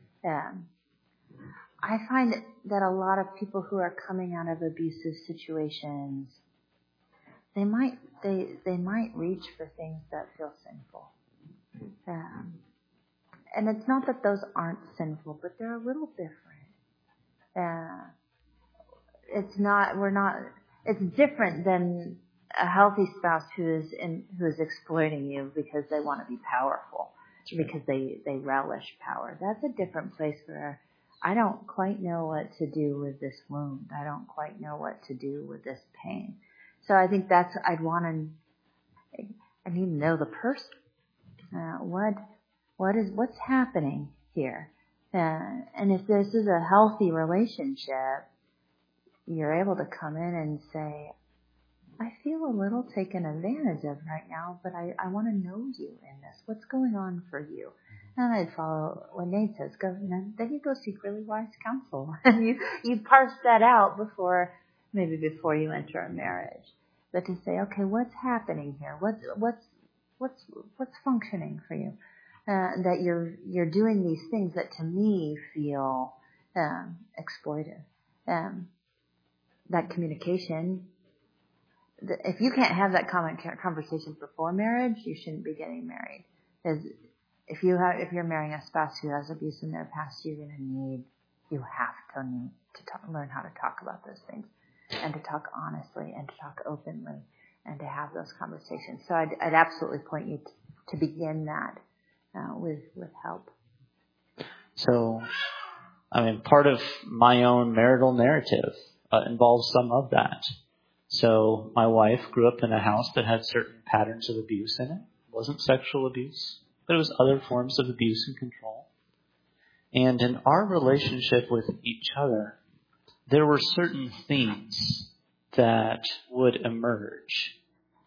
I find that a lot of people who are coming out of abusive situations, they might reach for things that feel sinful. And it's not that those aren't sinful, but they're a little different. It's different than a healthy spouse who is exploiting you because they want to be powerful, because they relish power. That's a different place where I don't quite know what to do with this wound. I don't quite know what to do with this pain. So I think I need to know the person. What's happening here? And if this is a healthy relationship, you're able to come in and say, I feel a little taken advantage of right now, but I want to know you in this. What's going on for you? And I'd follow what Nate says. Then you go seek really wise counsel. And you parse that out before you enter a marriage. But to say, okay, what's happening here? What's functioning for you? That you're doing these things that to me feel exploitive. That communication. If you can't have that conversation before marriage, you shouldn't be getting married. Because if you're marrying a spouse who has abuse in their past, you have to learn how to talk about those things, and to talk honestly, and to talk openly, and to have those conversations. So I'd absolutely point you to begin that with help. So, part of my own marital narrative involves some of that. So my wife grew up in a house that had certain patterns of abuse in it. It wasn't sexual abuse, but it was other forms of abuse and control. And in our relationship with each other, there were certain themes that would emerge.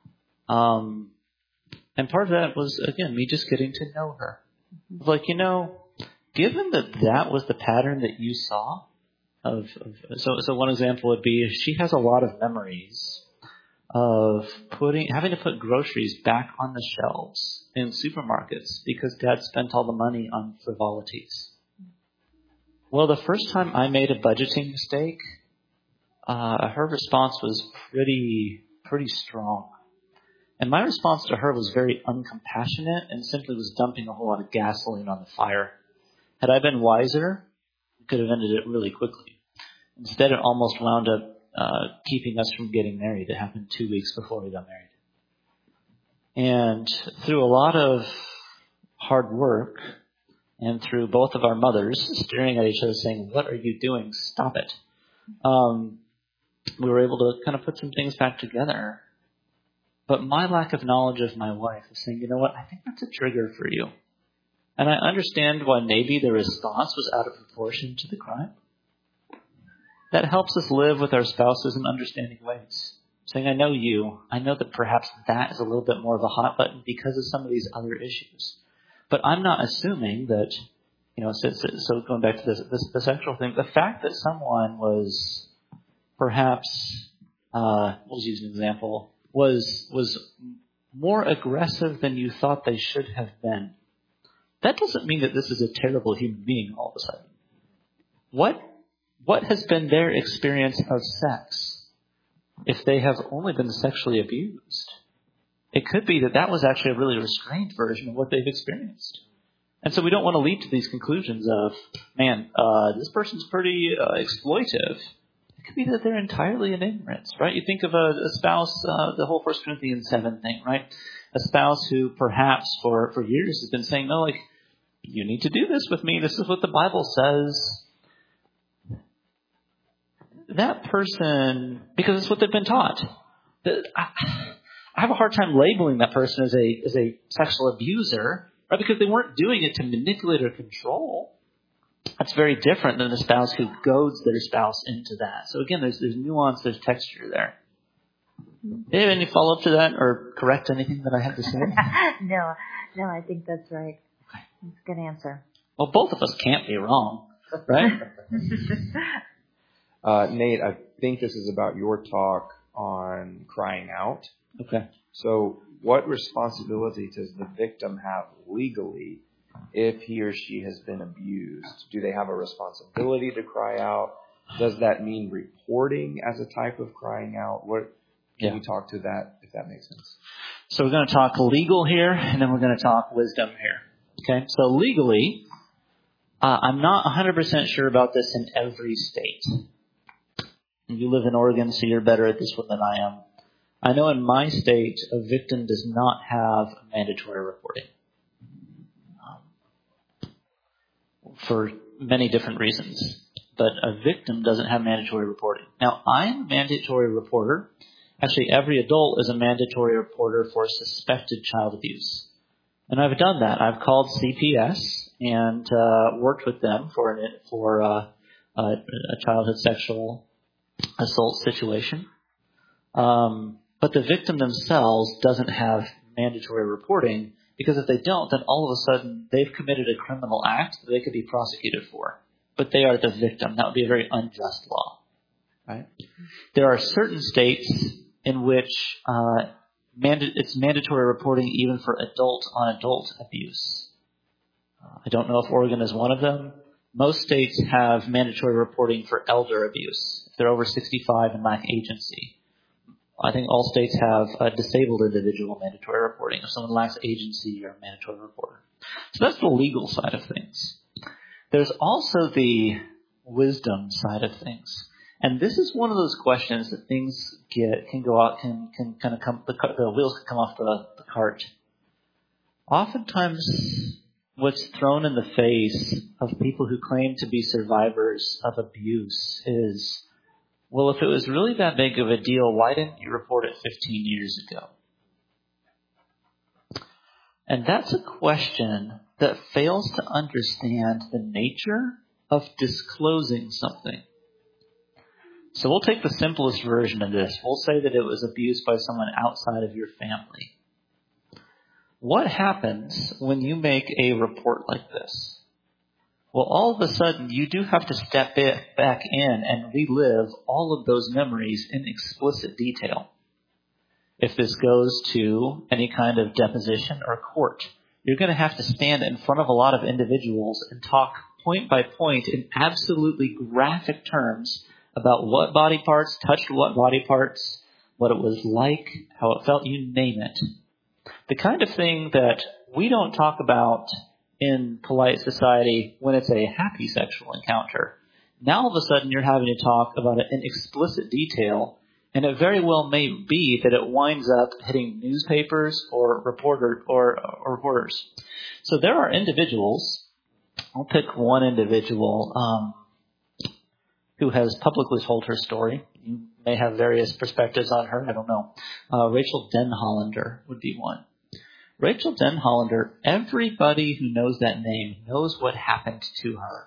And part of that was, again, me just getting to know her. Like, given that was the pattern that you saw so one example would be she has a lot of memories of having to put groceries back on the shelves in supermarkets because Dad spent all the money on frivolities. Well, the first time I made a budgeting mistake, her response was pretty strong. And my response to her was very uncompassionate and simply was dumping a whole lot of gasoline on the fire. Had I been wiser, I could have ended it really quickly. Instead, it almost wound up keeping us from getting married. It happened 2 weeks before we got married. And through a lot of hard work and through both of our mothers staring at each other saying, "What are you doing? Stop it." We were able to kind of put some things back together. But my lack of knowledge of my wife is saying, you know what, I think that's a trigger for you. And I understand why maybe the response was out of proportion to the crime. That helps us live with our spouses in understanding ways. Saying, I know you. I know that perhaps that is a little bit more of a hot button because of some of these other issues. But I'm not assuming that, so going back to the sexual thing, the fact that someone was perhaps, we'll use an example, was more aggressive than you thought they should have been. That doesn't mean that this is a terrible human being all of a sudden. What has been their experience of sex if they have only been sexually abused? It could be that was actually a really restrained version of what they've experienced. And so we don't want to leap to these conclusions of, this person's pretty exploitive. It could be that they're entirely in ignorance, right? You think of a spouse, the whole 1 Corinthians 7 thing, right? A spouse who perhaps for years has been saying, no, you need to do this with me. This is what the Bible says. That person, because it's what they've been taught. I have a hard time labeling that person as a sexual abuser, right? Because they weren't doing it to manipulate or control. That's very different than the spouse who goads their spouse into that. So again, there's nuance, there's texture there. Do you have any follow-up to that or correct anything that I had to say? No, I think that's right. That's a good answer. Well, both of us can't be wrong, right? Nate, I think this is about your talk on crying out. Okay. So what responsibility does the victim have legally if he or she has been abused? Do they have a responsibility to cry out? Does that mean reporting as a type of crying out? Can you talk to that, if that makes sense? So we're going to talk legal here, and then we're going to talk wisdom here. Okay? So legally, I'm not 100% sure about this in every state. You live in Oregon, so you're better at this one than I am. I know in my state, a victim does not have mandatory reporting. For many different reasons. But a victim doesn't have mandatory reporting. Now, I'm a mandatory reporter. Actually, every adult is a mandatory reporter for suspected child abuse. And I've done that. I've called CPS and worked with them for a childhood sexual assault situation. But the victim themselves doesn't have mandatory reporting, because if they don't, then all of a sudden they've committed a criminal act that they could be prosecuted for. But they are the victim. That would be a very unjust law, right? There are certain states in which it's mandatory reporting even for adult-on-adult abuse. I don't know if Oregon is one of them. Most states have mandatory reporting for elder abuse if they're over 65 and lack agency. I think all states have a disabled individual mandatory reporting. If someone lacks agency, you're a mandatory reporter. So that's the legal side of things. There's also the wisdom side of things. And this is one of those questions that things can go out, can kind of come, the wheels can come off the cart. Oftentimes, what's thrown in the face of people who claim to be survivors of abuse is, well, if it was really that big of a deal, why didn't you report it 15 years ago? And that's a question that fails to understand the nature of disclosing something. So we'll take the simplest version of this. We'll say that it was abused by someone outside of your family. What happens when you make a report like this? Well, all of a sudden, you do have to step back in and relive all of those memories in explicit detail. If this goes to any kind of deposition or court, you're going to have to stand in front of a lot of individuals and talk point by point in absolutely graphic terms about what body parts touched what body parts, what it was like, how it felt, you name it. The kind of thing that we don't talk about in polite society when it's a happy sexual encounter. Now all of a sudden you're having to talk about it in explicit detail, and it very well may be that it winds up hitting newspapers or reporters. So there are individuals, I'll pick one individual who has publicly told her story. You may have various perspectives on her, I don't know. Rachel Denhollander would be one. Rachel Denhollander, everybody who knows that name knows what happened to her.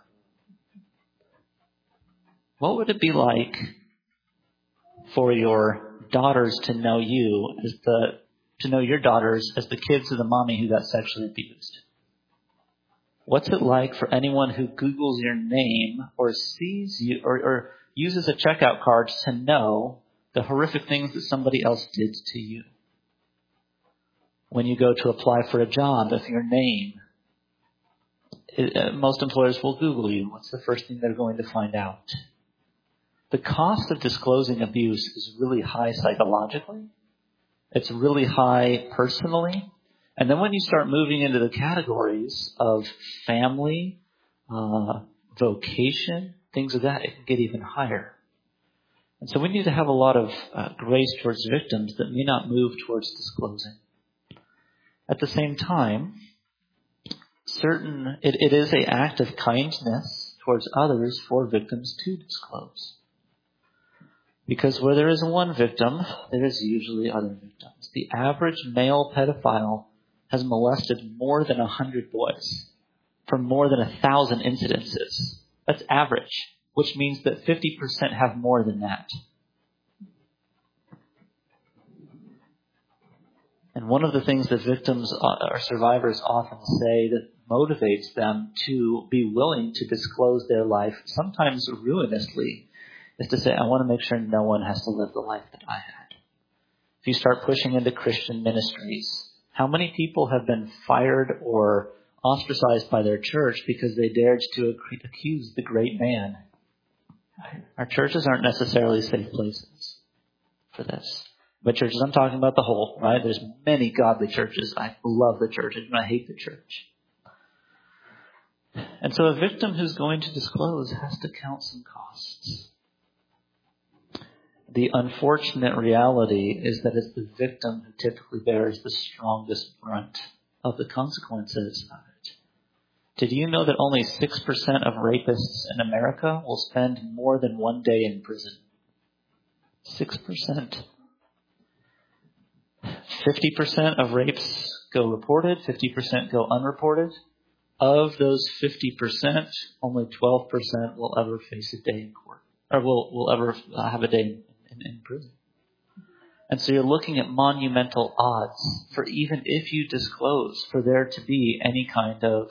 What would it be like for your daughters to know you to know your daughters as the kids of the mommy who got sexually abused? What's it like for anyone who Googles your name or sees you or uses a checkout card to know the horrific things that somebody else did to you? When you go to apply for a job, if your name, most employers will Google you. What's the first thing they're going to find out? The cost of disclosing abuse is really high psychologically. It's really high personally. And then when you start moving into the categories of family, vocation, things of that, it can get even higher. And so we need to have a lot of grace towards victims that may not move towards disclosing. At the same time, it is an act of kindness towards others for victims to disclose. Because where there is one victim, there is usually other victims. The average male pedophile has molested more than 100 boys from more than 1,000 incidences. That's average, which means that 50% have more than that. And one of the things that victims or survivors often say that motivates them to be willing to disclose their life, sometimes ruinously, is to say, I want to make sure no one has to live the life that I had. If you start pushing into Christian ministries, how many people have been fired or ostracized by their church because they dared to accuse the great man? Our churches aren't necessarily safe places for this. But churches, I'm talking about the whole, right? There's many godly churches. I love the church, and I hate the church. And so a victim who's going to disclose has to count some costs. The unfortunate reality is that it's the victim who typically bears the strongest brunt of the consequences of it. Did you know that only 6% of rapists in America will spend more than one day in prison? 6%. 50% of rapes go reported, 50% go unreported. Of those 50%, only 12% will ever face a day in court, or will ever have a day in prison. And so you're looking at monumental odds for even if you disclose, for there to be any kind of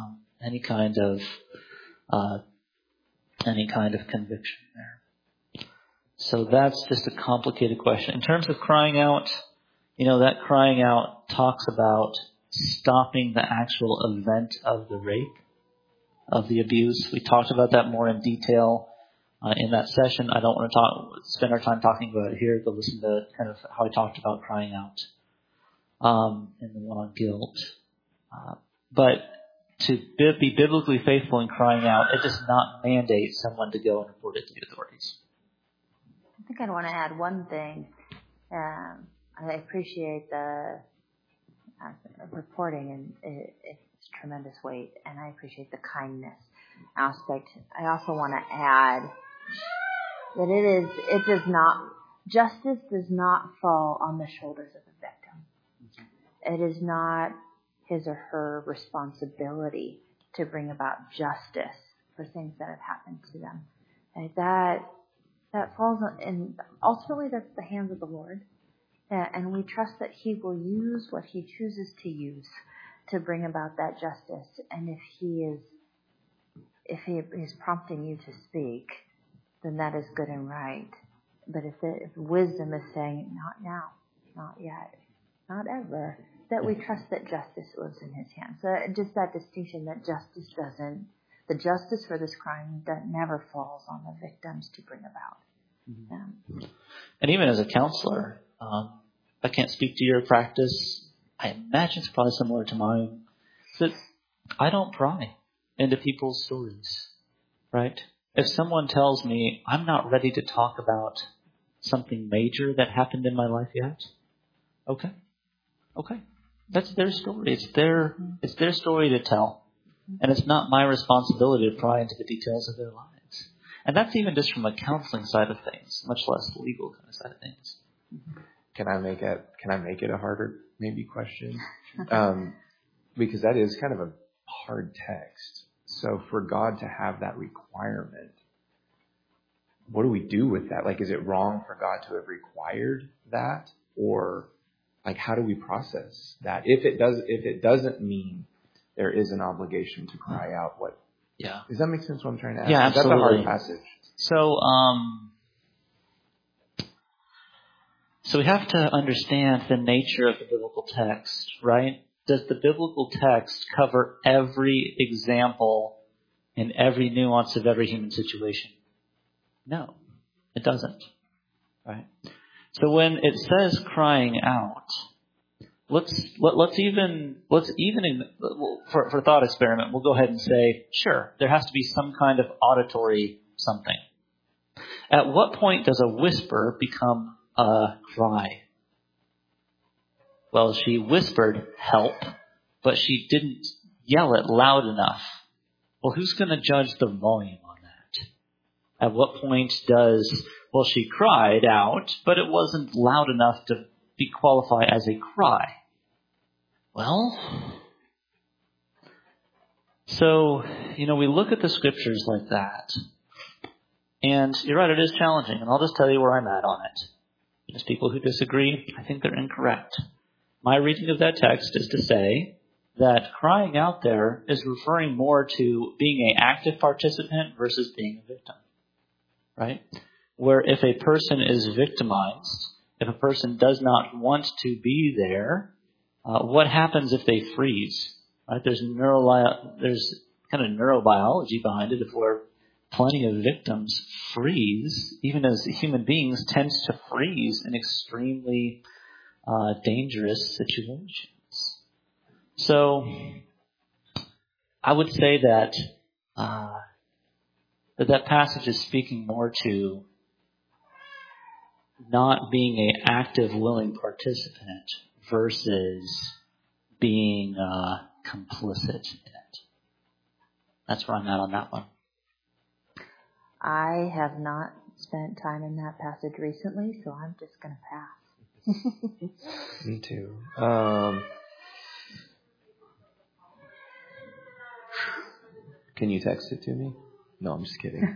conviction there. So that's just a complicated question. In terms of crying out, that crying out talks about stopping the actual event of the rape, of the abuse. We talked about that more in detail in that session. I don't want to spend our time talking about it here. Go listen to kind of how I talked about crying out in the one on guilt. But to be biblically faithful in crying out, it does not mandate someone to go and report it to the authorities. I think I'd want to add one thing. I appreciate the reporting, and it's tremendous weight, and I appreciate the kindness aspect. I also want to add that justice does not fall on the shoulders of the victim. It is not his or her responsibility to bring about justice for things that have happened to them. And that falls in, ultimately that's the hands of the Lord. And we trust that he will use what he chooses to use to bring about that justice. And if he is prompting you to speak, then that is good and right. But if wisdom is saying, not now, not yet, not ever, that we trust that justice lives in his hands. So just that distinction that the justice for this crime that never falls on the victims to bring about. Mm-hmm. And even as a counselor, I can't speak to your practice. I imagine it's probably similar to mine. That I don't pry into people's stories, right? If someone tells me I'm not ready to talk about something major that happened in my life yet, okay. That's their story. It's their story to tell. And it's not my responsibility to pry into the details of their lives. And that's even just from a counseling side of things, much less the legal kind of side of things. Can I make it a harder maybe question? Because that is kind of a hard text. So for God to have that requirement, what do we do with that? Like, is it wrong for God to have required that? Or like, how do we process that? If it doesn't mean there is an obligation to cry out, what? Yeah. Does that make sense what I'm trying to ask? Yeah, absolutely. That's a hard passage. So we have to understand the nature of the biblical text, right? Does the biblical text cover every example and every nuance of every human situation? No, it doesn't, right? So when it says crying out, let's even for thought experiment, we'll go ahead and say, sure, there has to be some kind of auditory something. At what point does a whisper become a cry? Well, she whispered help, but she didn't yell it loud enough. Well, who's going to judge the volume on that? At what point she cried out, but it wasn't loud enough to qualify as a cry? Well, so, we look at the scriptures like that, and you're right, it is challenging, and I'll just tell you where I'm at on it. There's people who disagree. I think they're incorrect. My reading of that text is to say that crying out there is referring more to being an active participant versus being a victim, right? Where if a person is victimized, if a person does not want to be there, what happens if they freeze? Right? There's kind of neurobiology behind it. If we're plenty of victims freeze, even as human beings, tends to freeze in extremely dangerous situations. So I would say that that passage is speaking more to not being an active, willing participant versus being complicit in it. That's where I'm at on that one. I have not spent time in that passage recently, so I'm just going to pass. Me too. Can you text it to me? No, I'm just kidding.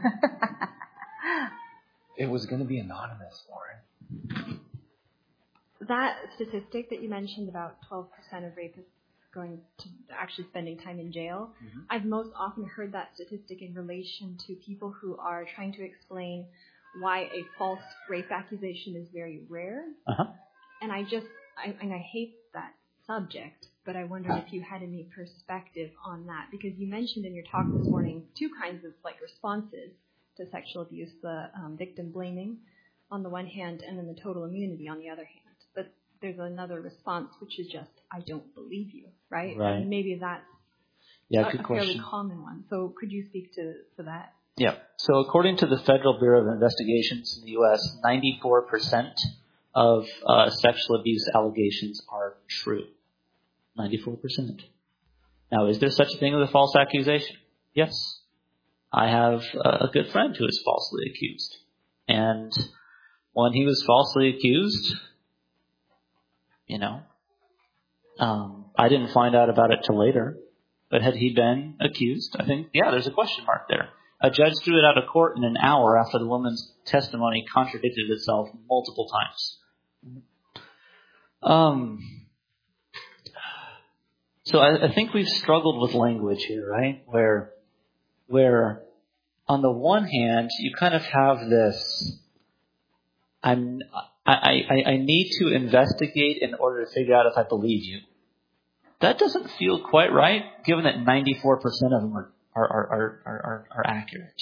It was going to be anonymous, Lauren. That statistic that you mentioned about 12% of rapists going to actually spending time in jail, mm-hmm. I've most often heard that statistic in relation to people who are trying to explain why a false rape accusation is very rare. Uh-huh. And I hate that subject, but I wondered if you had any perspective on that, because you mentioned in your talk this morning two kinds of responses to sexual abuse, the victim blaming on the one hand and then the total immunity on the other hand. But there's another response, which is just, I don't believe you, right? Right. And maybe that's a fairly common one. So could you speak to that? Yeah. So according to the Federal Bureau of Investigations in the U.S., 94% of sexual abuse allegations are true. 94%. Now, is there such a thing as a false accusation? Yes. I have a good friend who is falsely accused. And when he was falsely accused, I didn't find out about it till later. But had he been accused, I think, yeah, there's a question mark there. A judge threw it out of court in an hour after the woman's testimony contradicted itself multiple times. So I think we've struggled with language here, right? Where on the one hand, you kind of have this, I need to investigate in order to figure out if I believe you. That doesn't feel quite right, given that 94% of them are accurate.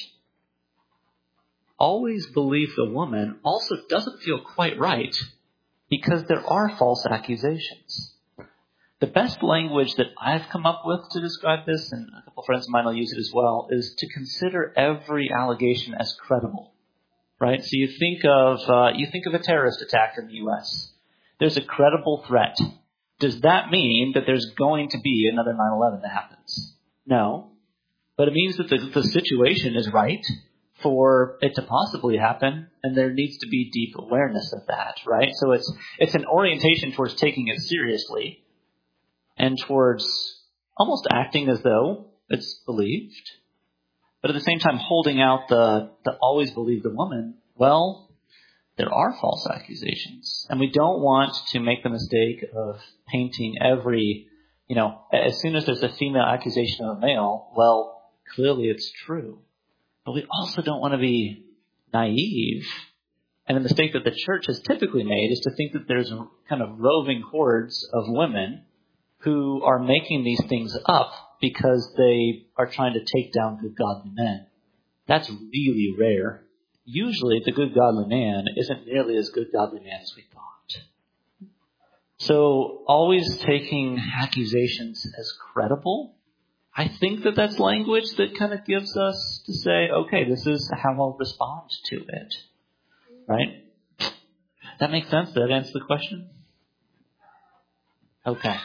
Always believe the woman also doesn't feel quite right, because there are false accusations. The best language that I've come up with to describe this, and a couple friends of mine will use it as well, is to consider every allegation as credible. Right? So you think of a terrorist attack in the U.S. There's a credible threat. Does that mean that there's going to be another 9/11 that happens? No. But it means that the situation is right for it to possibly happen, and there needs to be deep awareness of that, right? So it's an orientation towards taking it seriously and towards almost acting as though it's believed, but at the same time holding out the always believe the woman. Well, there are false accusations, and we don't want to make the mistake of painting every, as soon as there's a female accusation of a male, well, clearly it's true. But we also don't want to be naive. And the mistake that the church has typically made is to think that there's kind of roving hordes of women who are making these things up because they are trying to take down good godly men. That's really rare. Usually the good godly man isn't nearly as good godly man as we thought. So always taking accusations as credible, I think that that's language that kind of gives us to say, okay, this is how I'll respond to it. Right? That makes sense? Did that answer the question? Okay.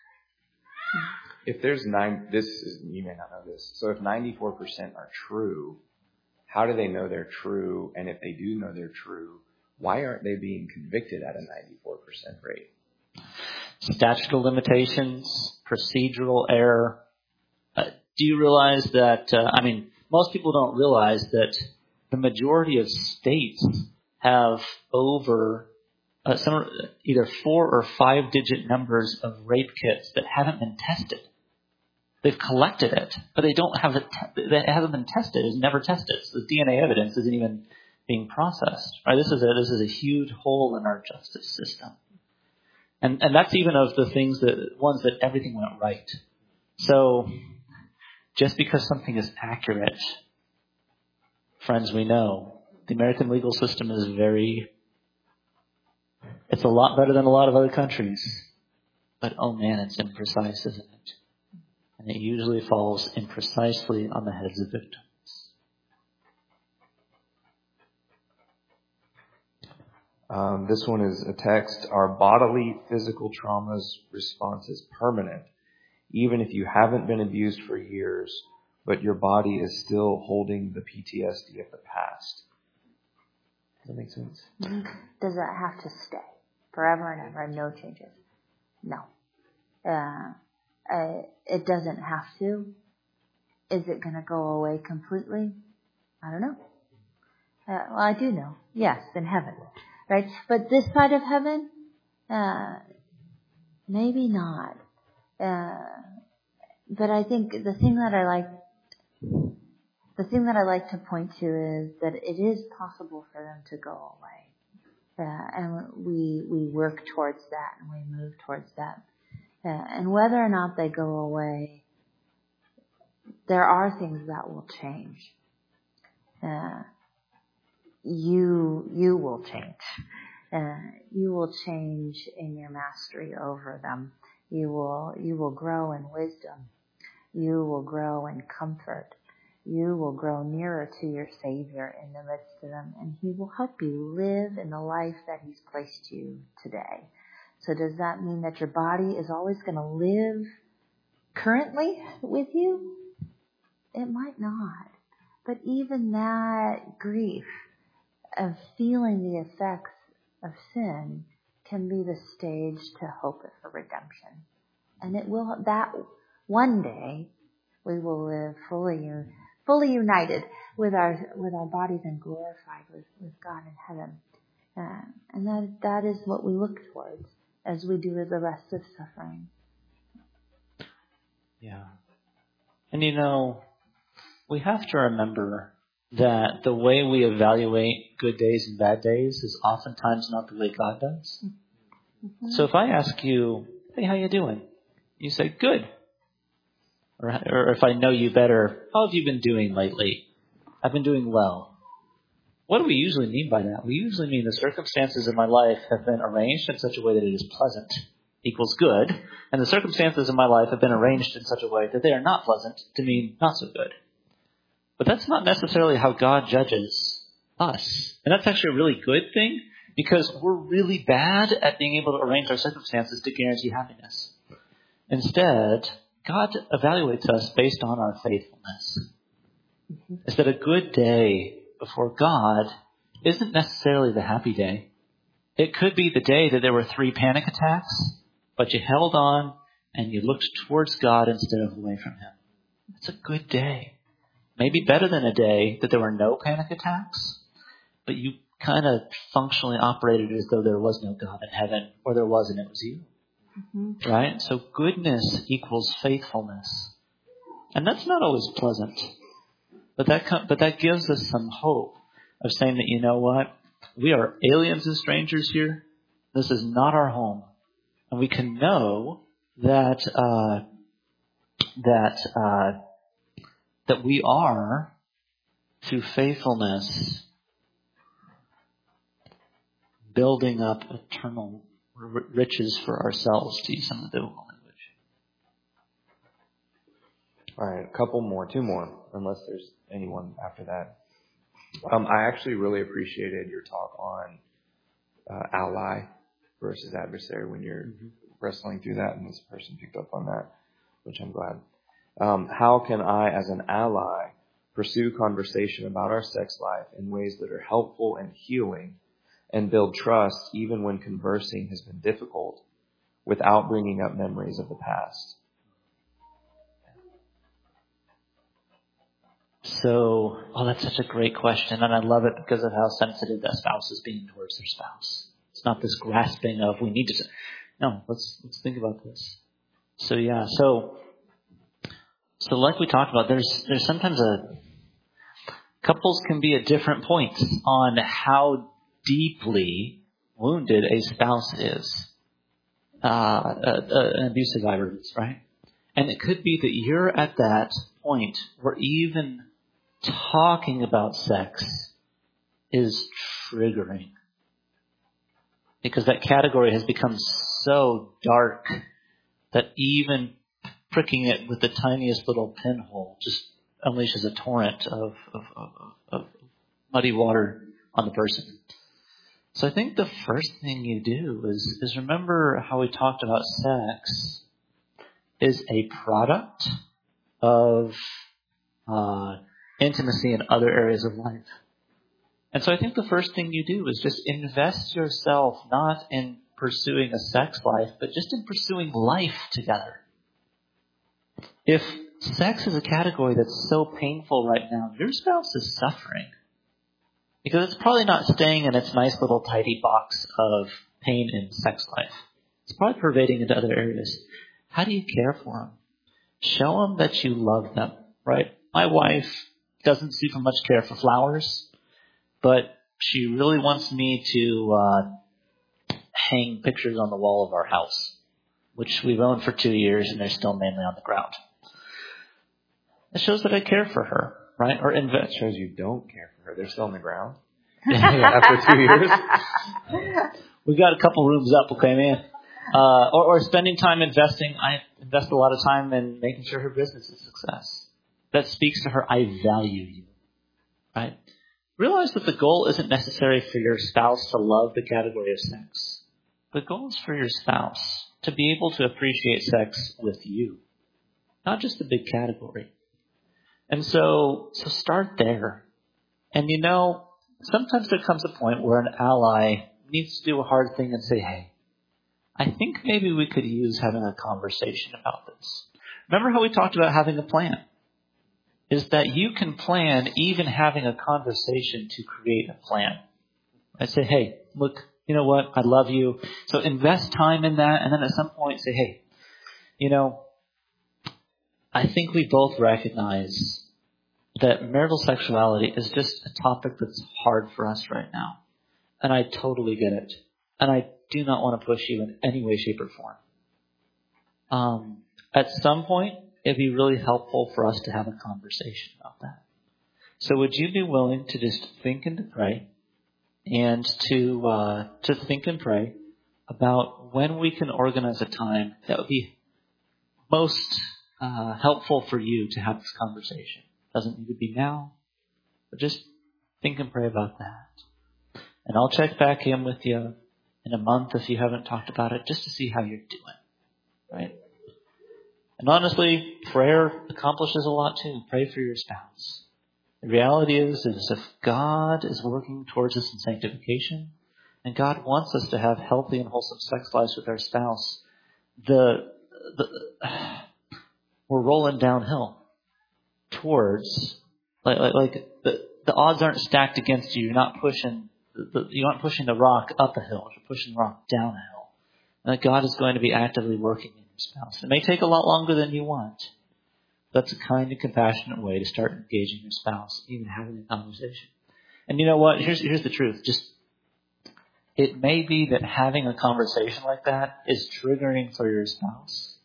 If there's you may not know this. So if 94% are true, how do they know they're true? And if they do know they're true, why aren't they being convicted at a 94% rate? Statute of limitations, procedural error. Do you realize that, most people don't realize that the majority of states have over either 4 or 5 digit numbers of rape kits that haven't been tested. They've collected it, but they don't have it. That hasn't been tested. It's never tested. So the DNA evidence isn't even being processed. Right? This is a huge hole in our justice system, and that's even of the ones that everything went right. So just because something is accurate, friends, we know the American legal system is it's a lot better than a lot of other countries, but oh man, it's imprecise, isn't it? And it usually falls imprecisely on the heads of victims. This one is a text. Our bodily, physical traumas response is permanent, even if you haven't been abused for years, but your body is still holding the PTSD of the past. Does that make sense? Does that have to stay forever and ever? No changes? No. It doesn't have to. Is it going to go away completely? I don't know. Well, I do know. Yes, in heaven. Right? But this side of heaven, maybe not. But I think the thing that I like to point to is that it is possible for them to go away. And we work towards that and we move towards that. And whether or not they go away, there are things that will change. You will change. You will change in your mastery over them. You will grow in wisdom. You will grow in comfort. You will grow nearer to your Savior in the midst of them, and He will help you live in the life that He's placed you today. So does that mean that your body is always going to live currently with you? It might not. But even that grief of feeling the effects of sin can be the stage to hope for redemption. And it will, that one day, we will live fully united with our bodies and glorified with God in heaven. And that is what we look towards as we do with the rest of suffering. Yeah. And we have to remember that the way we evaluate good days and bad days is oftentimes not the way God does. Mm-hmm. So if I ask you, hey, how you doing? You say, good. Or if I know you better, how have you been doing lately? I've been doing well. What do we usually mean by that? We usually mean the circumstances in my life have been arranged in such a way that it is pleasant equals good, and the circumstances in my life have been arranged in such a way that they are not pleasant to mean not so good. But that's not necessarily how God judges us. And that's actually a really good thing, because we're really bad at being able to arrange our circumstances to guarantee happiness. Instead, God evaluates us based on our faithfulness. Mm-hmm. Is that a good day before God isn't necessarily the happy day. It could be the day that there were 3 panic attacks, but you held on and you looked towards God instead of away from Him. It's a good day. Maybe better than a day that there were no panic attacks, but you kind of functionally operated as though there was no God in heaven, or there was and it was you. Mm-hmm. Right? So goodness equals faithfulness. And that's not always pleasant. But that gives us some hope of saying that, you know what? We are aliens and strangers here. This is not our home. And we can know that we are, through faithfulness, building up eternal riches for ourselves, to use some of the language. All right, a couple more, 2 more, unless there's anyone after that. I actually really appreciated your talk on ally versus adversary when you're wrestling through that, and this person picked up on that, which I'm glad. How can I, as an ally, pursue conversation about our sex life in ways that are helpful and healing, and build trust even when conversing has been difficult, without bringing up memories of the past? So, that's such a great question, and I love it because of how sensitive that spouse is being towards their spouse. It's not this grasping of, we need to... No, let's think about this. So like we talked about, there's sometimes couples can be at different points on how deeply wounded a spouse is. An abuse survivor is, right? And it could be that you're at that point where even talking about sex is triggering, because that category has become so dark that even pricking it with the tiniest little pinhole just unleashes a torrent of muddy water on the person. So I think the first thing you do is remember how we talked about sex is a product of intimacy in other areas of life. And so I think the first thing you do is just invest yourself not in pursuing a sex life, but just in pursuing life together. If sex is a category that's so painful right now, your spouse is suffering, because it's probably not staying in its nice little tidy box of pain in sex life. It's probably pervading into other areas. How do you care for them? Show them that you love them, right? My wife doesn't super much care for flowers, but she really wants me to hang pictures on the wall of our house, which we've owned for 2 years, and they're still mainly on the ground. It shows that I care for her, right? Or invest. It shows you don't care for her. They're still on the ground after 2 years. We got a couple rooms up, okay, man. Or spending time investing. I invest a lot of time in making sure her business is a success. That speaks to her, I value you, right? Realize that the goal isn't necessarily for your spouse to love the category of sex. The goal is for your spouse to be able to appreciate sex with you, not just the big category. And so start there. And sometimes there comes a point where an ally needs to do a hard thing and say, hey, I think maybe we could use having a conversation about this. Remember how we talked about having a plan? Is that you can plan even having a conversation to create a plan. I say, hey, look, you know what? I love you. So invest time in that. And then at some point say, hey, I think we both recognize that marital sexuality is just a topic that's hard for us right now. And I totally get it. And I do not want to push you in any way, shape, or form. At some point, it'd be really helpful for us to have a conversation about that. So would you be willing to just think and to pray and to think and pray about when we can organize a time that would be most helpful for you to have this conversation? Doesn't need to be now, but just think and pray about that. And I'll check back in with you in a month if you haven't talked about it, just to see how you're doing, right? And honestly, prayer accomplishes a lot too. Pray for your spouse. The reality is if God is working towards us in sanctification, and God wants us to have healthy and wholesome sex lives with our spouse, we're rolling downhill towards, like the odds aren't stacked against you. You're not pushing the rock up a hill. You're pushing the rock down a hill. And that God is going to be actively working in your spouse. It may take a lot longer than you want. That's a kind and compassionate way to start engaging your spouse, even having a conversation. And you know what? Here's the truth. It may be that having a conversation like that is triggering for your spouse.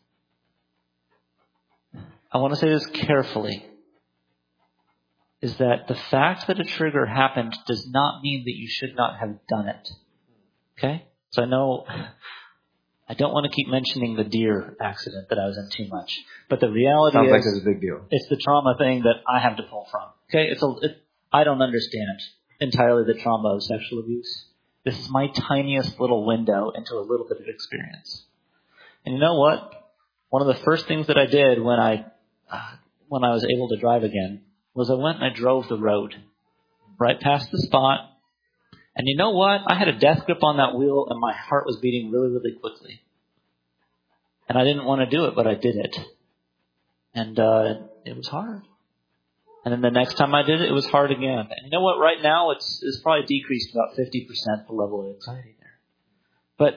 I want to say this carefully. Is that the fact that a trigger happened does not mean that you should not have done it. Okay? So I don't want to keep mentioning the deer accident that I was in too much. But the reality Sounds is, like it's a big deal. It's the trauma thing that I have to pull from. Okay? I don't understand entirely the trauma of sexual abuse. This is my tiniest little window into a little bit of experience. And you know what? One of the first things that I did when I was able to drive again was I went and I drove the road right past the spot. And you know what? I had a death grip on that wheel and my heart was beating really, really quickly. And I didn't want to do it, but I did it. And it was hard. And then the next time I did it, it was hard again. And you know what? Right now, it's probably decreased about 50% the level of anxiety there.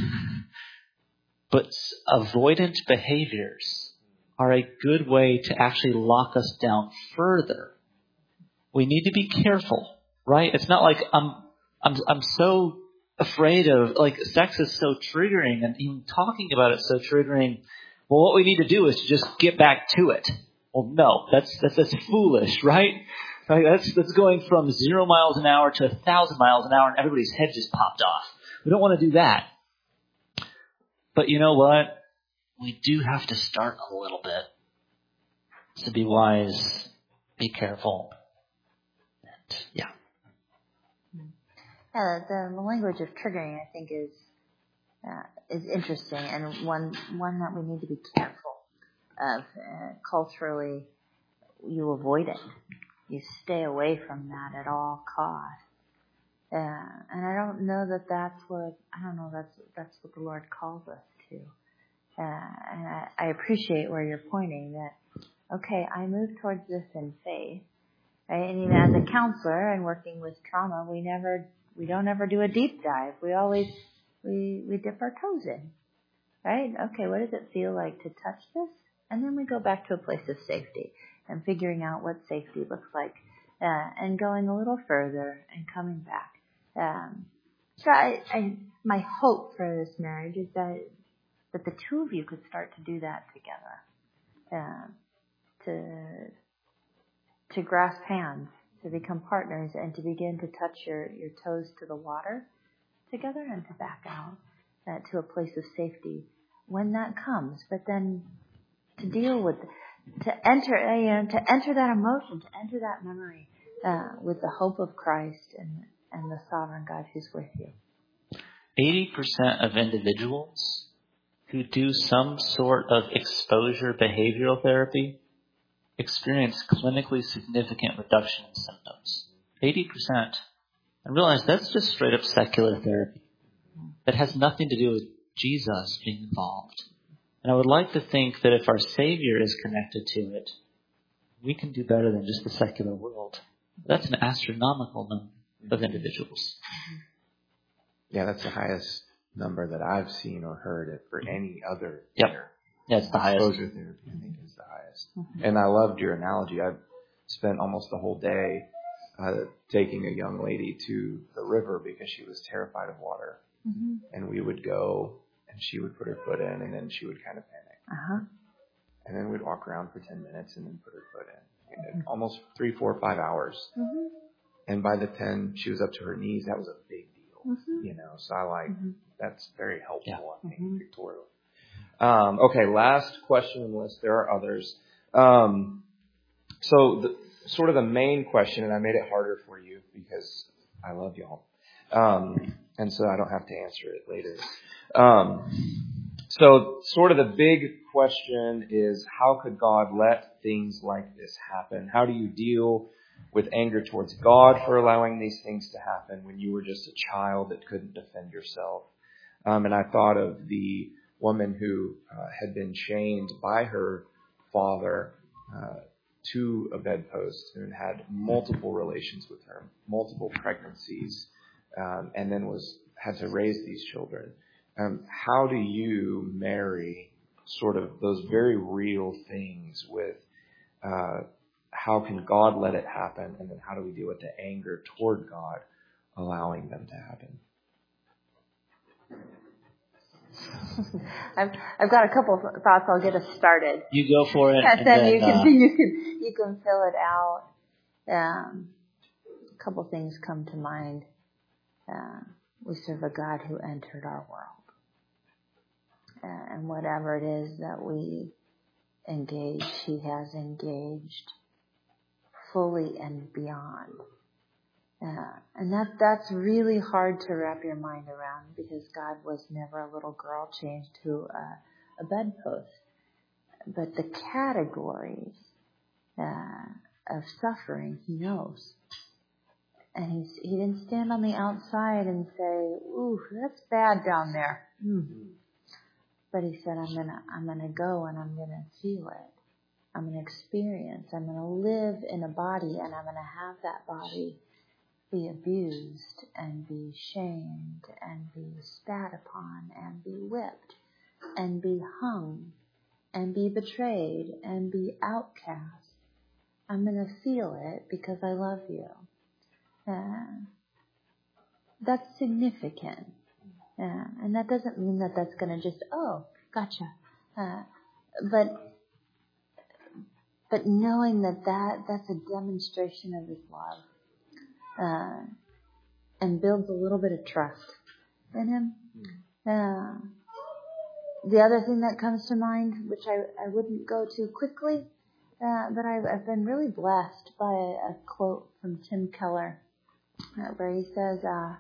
But avoidant behaviors are a good way to actually lock us down further. We need to be careful, right? It's not like I'm so afraid of, like, sex is so triggering and even talking about it so triggering. Well, what we need to do is to just get back to it. Well, no, that's foolish, right? Like that's going from 0 miles an hour to 1,000 miles an hour and everybody's head just popped off. We don't want to do that. But you know what? We do have to start a little bit. So be wise, be careful. And, yeah. The language of triggering, I think, is interesting and one that we need to be careful of. Culturally, you avoid it. You stay away from that at all costs. And I don't know that's what the Lord calls us to. And I appreciate where you're pointing that, okay, I move towards this in faith. Right? And even as a counselor and working with trauma, we don't ever do a deep dive. We always, we dip our toes in. Right? Okay, what does it feel like to touch this? And then we go back to a place of safety and figuring out what safety looks like, and going a little further and coming back. So my hope for this marriage is that the two of you could start to do that together, to grasp hands, to become partners, and to begin to touch your toes to the water together, and to back out to a place of safety when that comes. But then to deal with, to enter that emotion, to enter that memory with the hope of Christ and the sovereign God who's with you. 80% of individuals who do some sort of exposure behavioral therapy experience clinically significant reduction in symptoms. 80%. And realize that's just straight up secular therapy. That has nothing to do with Jesus being involved. And I would like to think that if our Savior is connected to it, we can do better than just the secular world. That's an astronomical number of individuals. Yeah, that's the highest number that I've seen or heard it for any other. Yep. Yeah, it's the highest. Exposure therapy, I think, is the highest. And I loved your analogy. I've spent almost the whole day taking a young lady to the river because she was terrified of water. And we would go, and she would put her foot in, and then she would kind of panic. And then we'd walk around for 10 minutes and then put her foot in. Almost 3, 4, 5 hours. And by the 10, she was up to her knees. That was a big deal, you know. So I that's very helpful, I think, pictorially. Okay, last question on the list. There are others. So sort of the main question, and I made it harder for you because I love y'all. And so I don't have to answer it later. So sort of the big question is, how could God let things like this happen? How do you deal with anger towards God for allowing these things to happen when you were just a child that couldn't defend yourself? And I thought of the woman who had been chained by her father to a bedpost and had multiple relations with her, multiple pregnancies, and then had to raise these children. How do you marry sort of those very real things with how can God let it happen, and then how do we deal with the anger toward God allowing them to happen? I've got a couple of thoughts. I'll get us started. You go for it. And then you can fill it out. A couple things come to mind. We serve a God who entered our world. And whatever it is that we engage, He has engaged fully and beyond. And that's really hard to wrap your mind around, because God was never a little girl chained to a bedpost. But the categories of suffering, He knows. And He didn't stand on the outside and say, "Ooh, that's bad down there." But He said, I'm gonna go and I'm gonna feel it. I'm gonna experience. I'm gonna live in a body, and I'm gonna have that body be abused and be shamed and be spat upon and be whipped and be hung and be betrayed and be outcast. I'm going to feel it because I love you. That's significant. And that doesn't mean that that's going to just, oh, gotcha. But knowing that's a demonstration of His love. And builds a little bit of trust in Him. The other thing that comes to mind, which I wouldn't go too quickly, but I've been really blessed by a quote from Tim Keller, where he says,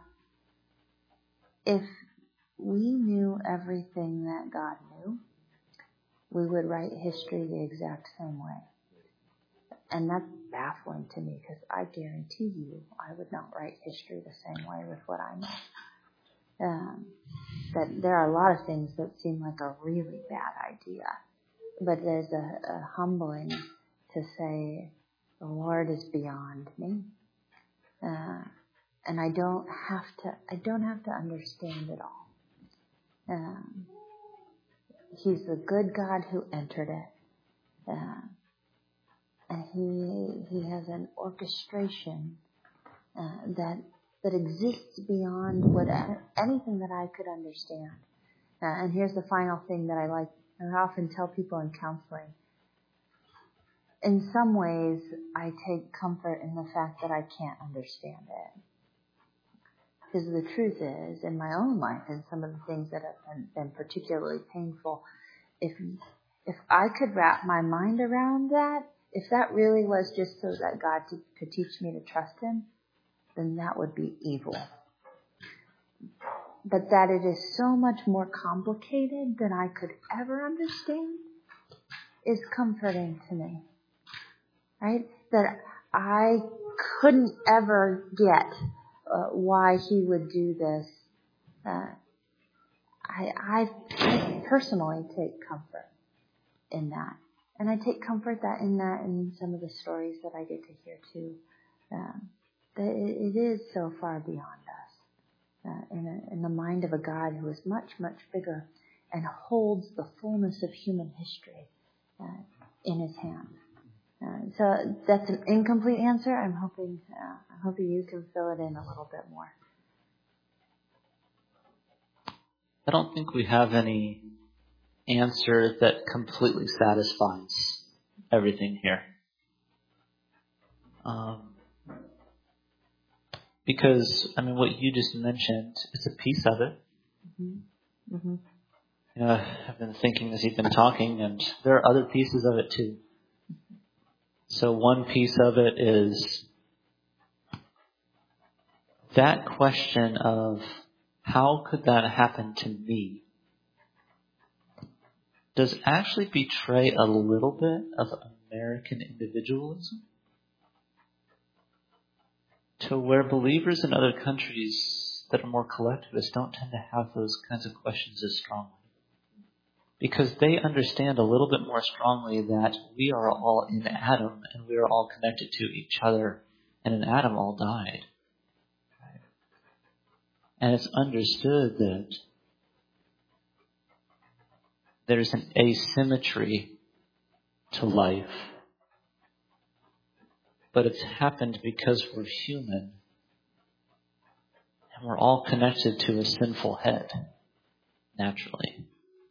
if we knew everything that God knew, we would write history the exact same way. And that's baffling to me, because I guarantee you I would not write history the same way with what I know. That there are a lot of things that seem like a really bad idea. But there's a humbling to say, the Lord is beyond me. And I don't have to understand it all. He's the good God who entered it. And He has an orchestration that exists beyond anything that I could understand. And here's the final thing that I often tell people in counseling. In some ways, I take comfort in the fact that I can't understand it. Because the truth is, in my own life, and some of the things that have been particularly painful, if I could wrap my mind around that, if that really was just so that God could teach me to trust Him, then that would be evil. But that it is so much more complicated than I could ever understand is comforting to me. Right? That I couldn't ever get why He would do this. I personally take comfort in that. And I take comfort in some of the stories that I get to hear too. That it is so far beyond us. In the mind of a God who is much, much bigger and holds the fullness of human history in his hand. So that's an incomplete answer. I'm hoping you can fill it in a little bit more. I don't think we have any answer that completely satisfies everything here. Because, what you just mentioned is a piece of it. Mm-hmm. Mm-hmm. I've been thinking as you've been talking, and there are other pieces of it too. So one piece of it is that question of how could that happen to me does actually betray a little bit of American individualism, to where believers in other countries that are more collectivist don't tend to have those kinds of questions as strongly. Because they understand a little bit more strongly that we are all in Adam and we are all connected to each other, and in Adam all died. And it's understood that there's an asymmetry to life. But it's happened because we're human. And we're all connected to a sinful head, naturally.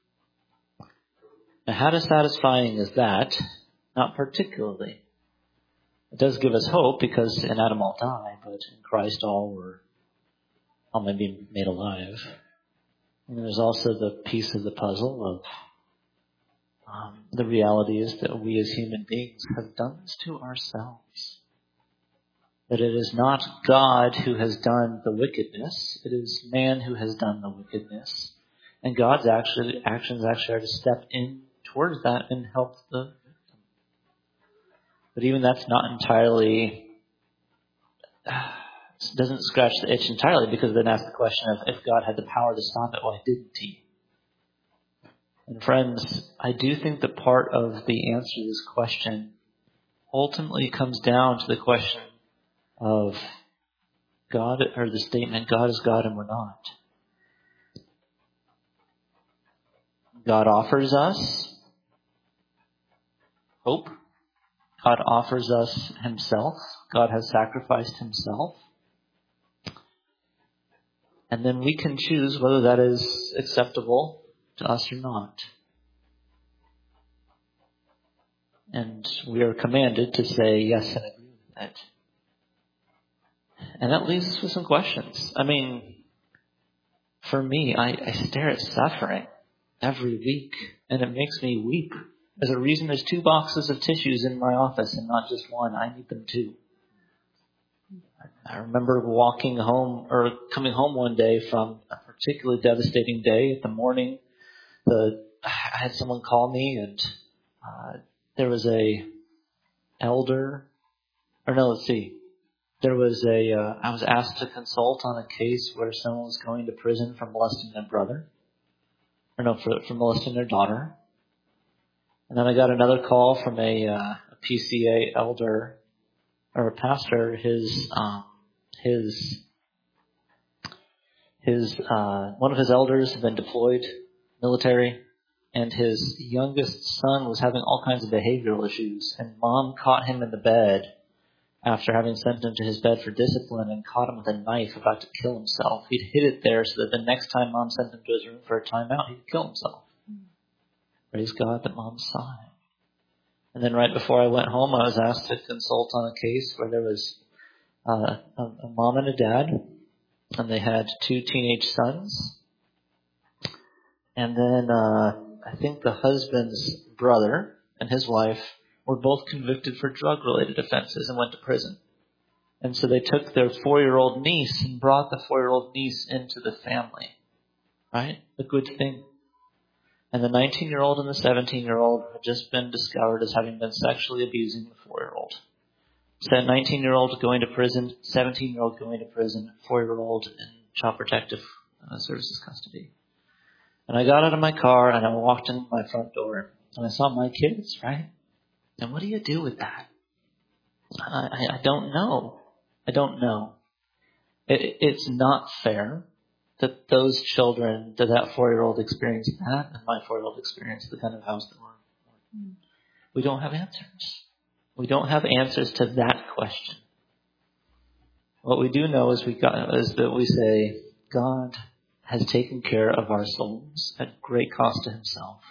Now, how dissatisfying is that? Not particularly. It does give us hope because in Adam all die, but in Christ all may be made alive. And there's also the piece of the puzzle of the reality is that we as human beings have done this to ourselves. That it is not God who has done the wickedness, it is man who has done the wickedness. And God's actions actually are to step in towards that and help the victim. But even that's not entirely, doesn't scratch the itch entirely, because then asks the question of if God had the power to stop it, why didn't he? And friends, I do think that part of the answer to this question ultimately comes down to the question of God, or the statement, God is God and we're not. God offers us hope. God offers us himself. God has sacrificed himself. And then we can choose whether that is acceptable to us or not. And we are commanded to say yes and agree with it. And that leaves us with some questions. For me, I stare at suffering every week, and it makes me weep. There's a reason there's 2 boxes of tissues in my office and not just one. I need them too. I remember walking home or coming home one day from a particularly devastating day. At the morning, I had someone call me, and there was I was asked to consult on a case where someone was going to prison for molesting their brother. For molesting their daughter. And then I got another call from a PCA elder, or a pastor. One of his elders had been deployed, military, and his youngest son was having all kinds of behavioral issues. And mom caught him in the bed after having sent him to his bed for discipline, and caught him with a knife about to kill himself. He'd hid it there so that the next time mom sent him to his room for a timeout, he'd kill himself. Praise God that mom saw him. And then right before I went home, I was asked to consult on a case where there was a mom and a dad, and they had 2 teenage sons. And then I think the husband's brother and his wife were both convicted for drug-related offenses and went to prison. And so they took their 4-year-old niece and brought the 4-year-old niece into the family. Right? A good thing. And the 19-year-old and the 17-year-old had just been discovered as having been sexually abusing the 4-year-old. So that 19-year-old going to prison, 17-year-old going to prison, 4-year-old in Child Protective Services custody. And I got out of my car and I walked in my front door and I saw my kids, right? And what do you do with that? I don't know. I don't know. It's not fair that those children, that 4-year-old experienced that, and my 4-year-old experienced the kind of house that we're in. We don't have answers. We don't have answers to that question. What we do know is that we say, God has taken care of our souls at great cost to himself.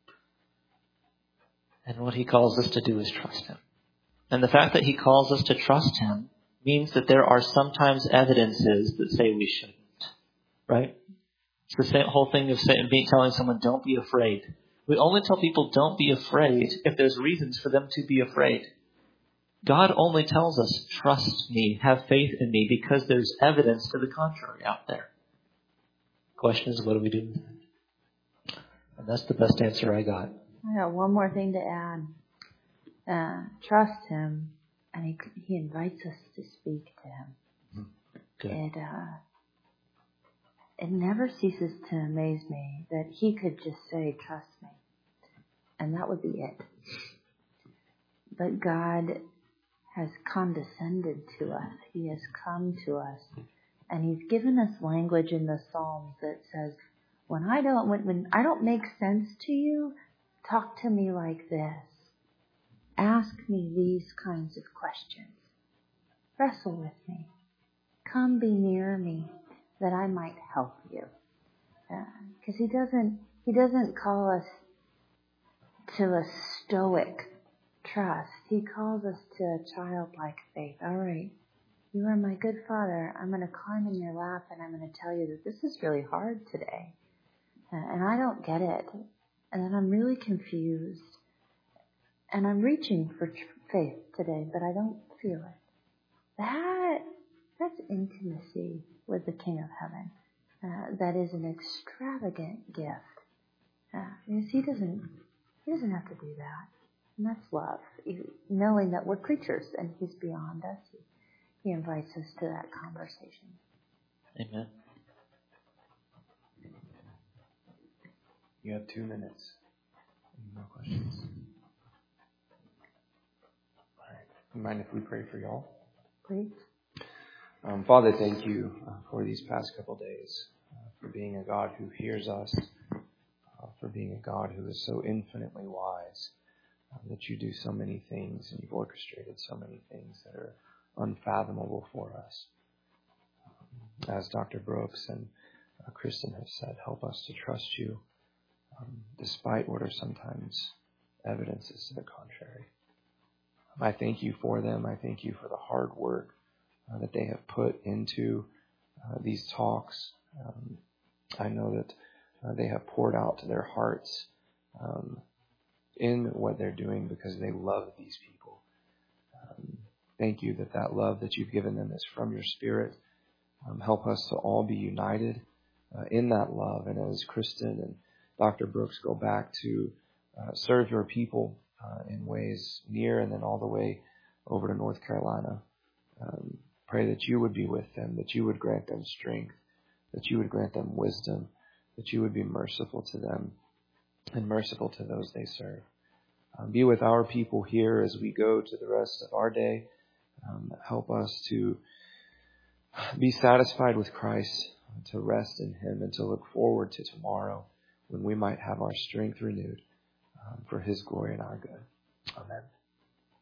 And what he calls us to do is trust him. And the fact that he calls us to trust him means that there are sometimes evidences that say we shouldn't. Right? It's the whole thing of telling someone, don't be afraid. We only tell people don't be afraid if there's reasons for them to be afraid. God only tells us, trust me, have faith in me, because there's evidence to the contrary out there. The question is, what do we do with it? And that's the best answer I got. I got one more thing to add. Trust him, and he invites us to speak to him. Good. It never ceases to amaze me that he could just say, trust me. And that would be it. But God has condescended to us. He has come to us. And he's given us language in the Psalms that says, when I don't make sense to you, talk to me like this. Ask me these kinds of questions. Wrestle with me. Come be near me, that I might help you. Because he doesn't call us to a stoic trust. He calls us to a childlike faith. All right, you are my good Father. I'm going to climb in your lap and I'm going to tell you that this is really hard today. And I don't get it. And then I'm really confused. And I'm reaching for faith today, but I don't feel it. That's intimacy with the King of Heaven. That is an extravagant gift. Because he doesn't have to do that. And that's love. Knowing that we're creatures and he's beyond us. He invites us to that conversation. Amen. You have 2 minutes. Any more questions? All right. You mind if we pray for y'all? Please. Father, thank you for these past couple days, for being a God who hears us, for being a God who is so infinitely wise, that you do so many things and you've orchestrated so many things that are unfathomable for us. As Dr. Brooks and Kristen have said, help us to trust you, despite what are sometimes evidences to the contrary. I thank you for them. I thank you for the hard work that they have put into these talks. I know that they have poured out their hearts in what they're doing because they love these people. Thank you that love that you've given them is from your Spirit. Help us to all be united in that love. And as Kristen and Dr. Brooks go back to serve your people in ways near and then all the way over to North Carolina, pray that you would be with them, that you would grant them strength, that you would grant them wisdom, that you would be merciful to them and merciful to those they serve. Be with our people here as we go to the rest of our day. Help us to be satisfied with Christ, to rest in him, and to look forward to tomorrow when we might have our strength renewed for his glory and our good. Amen.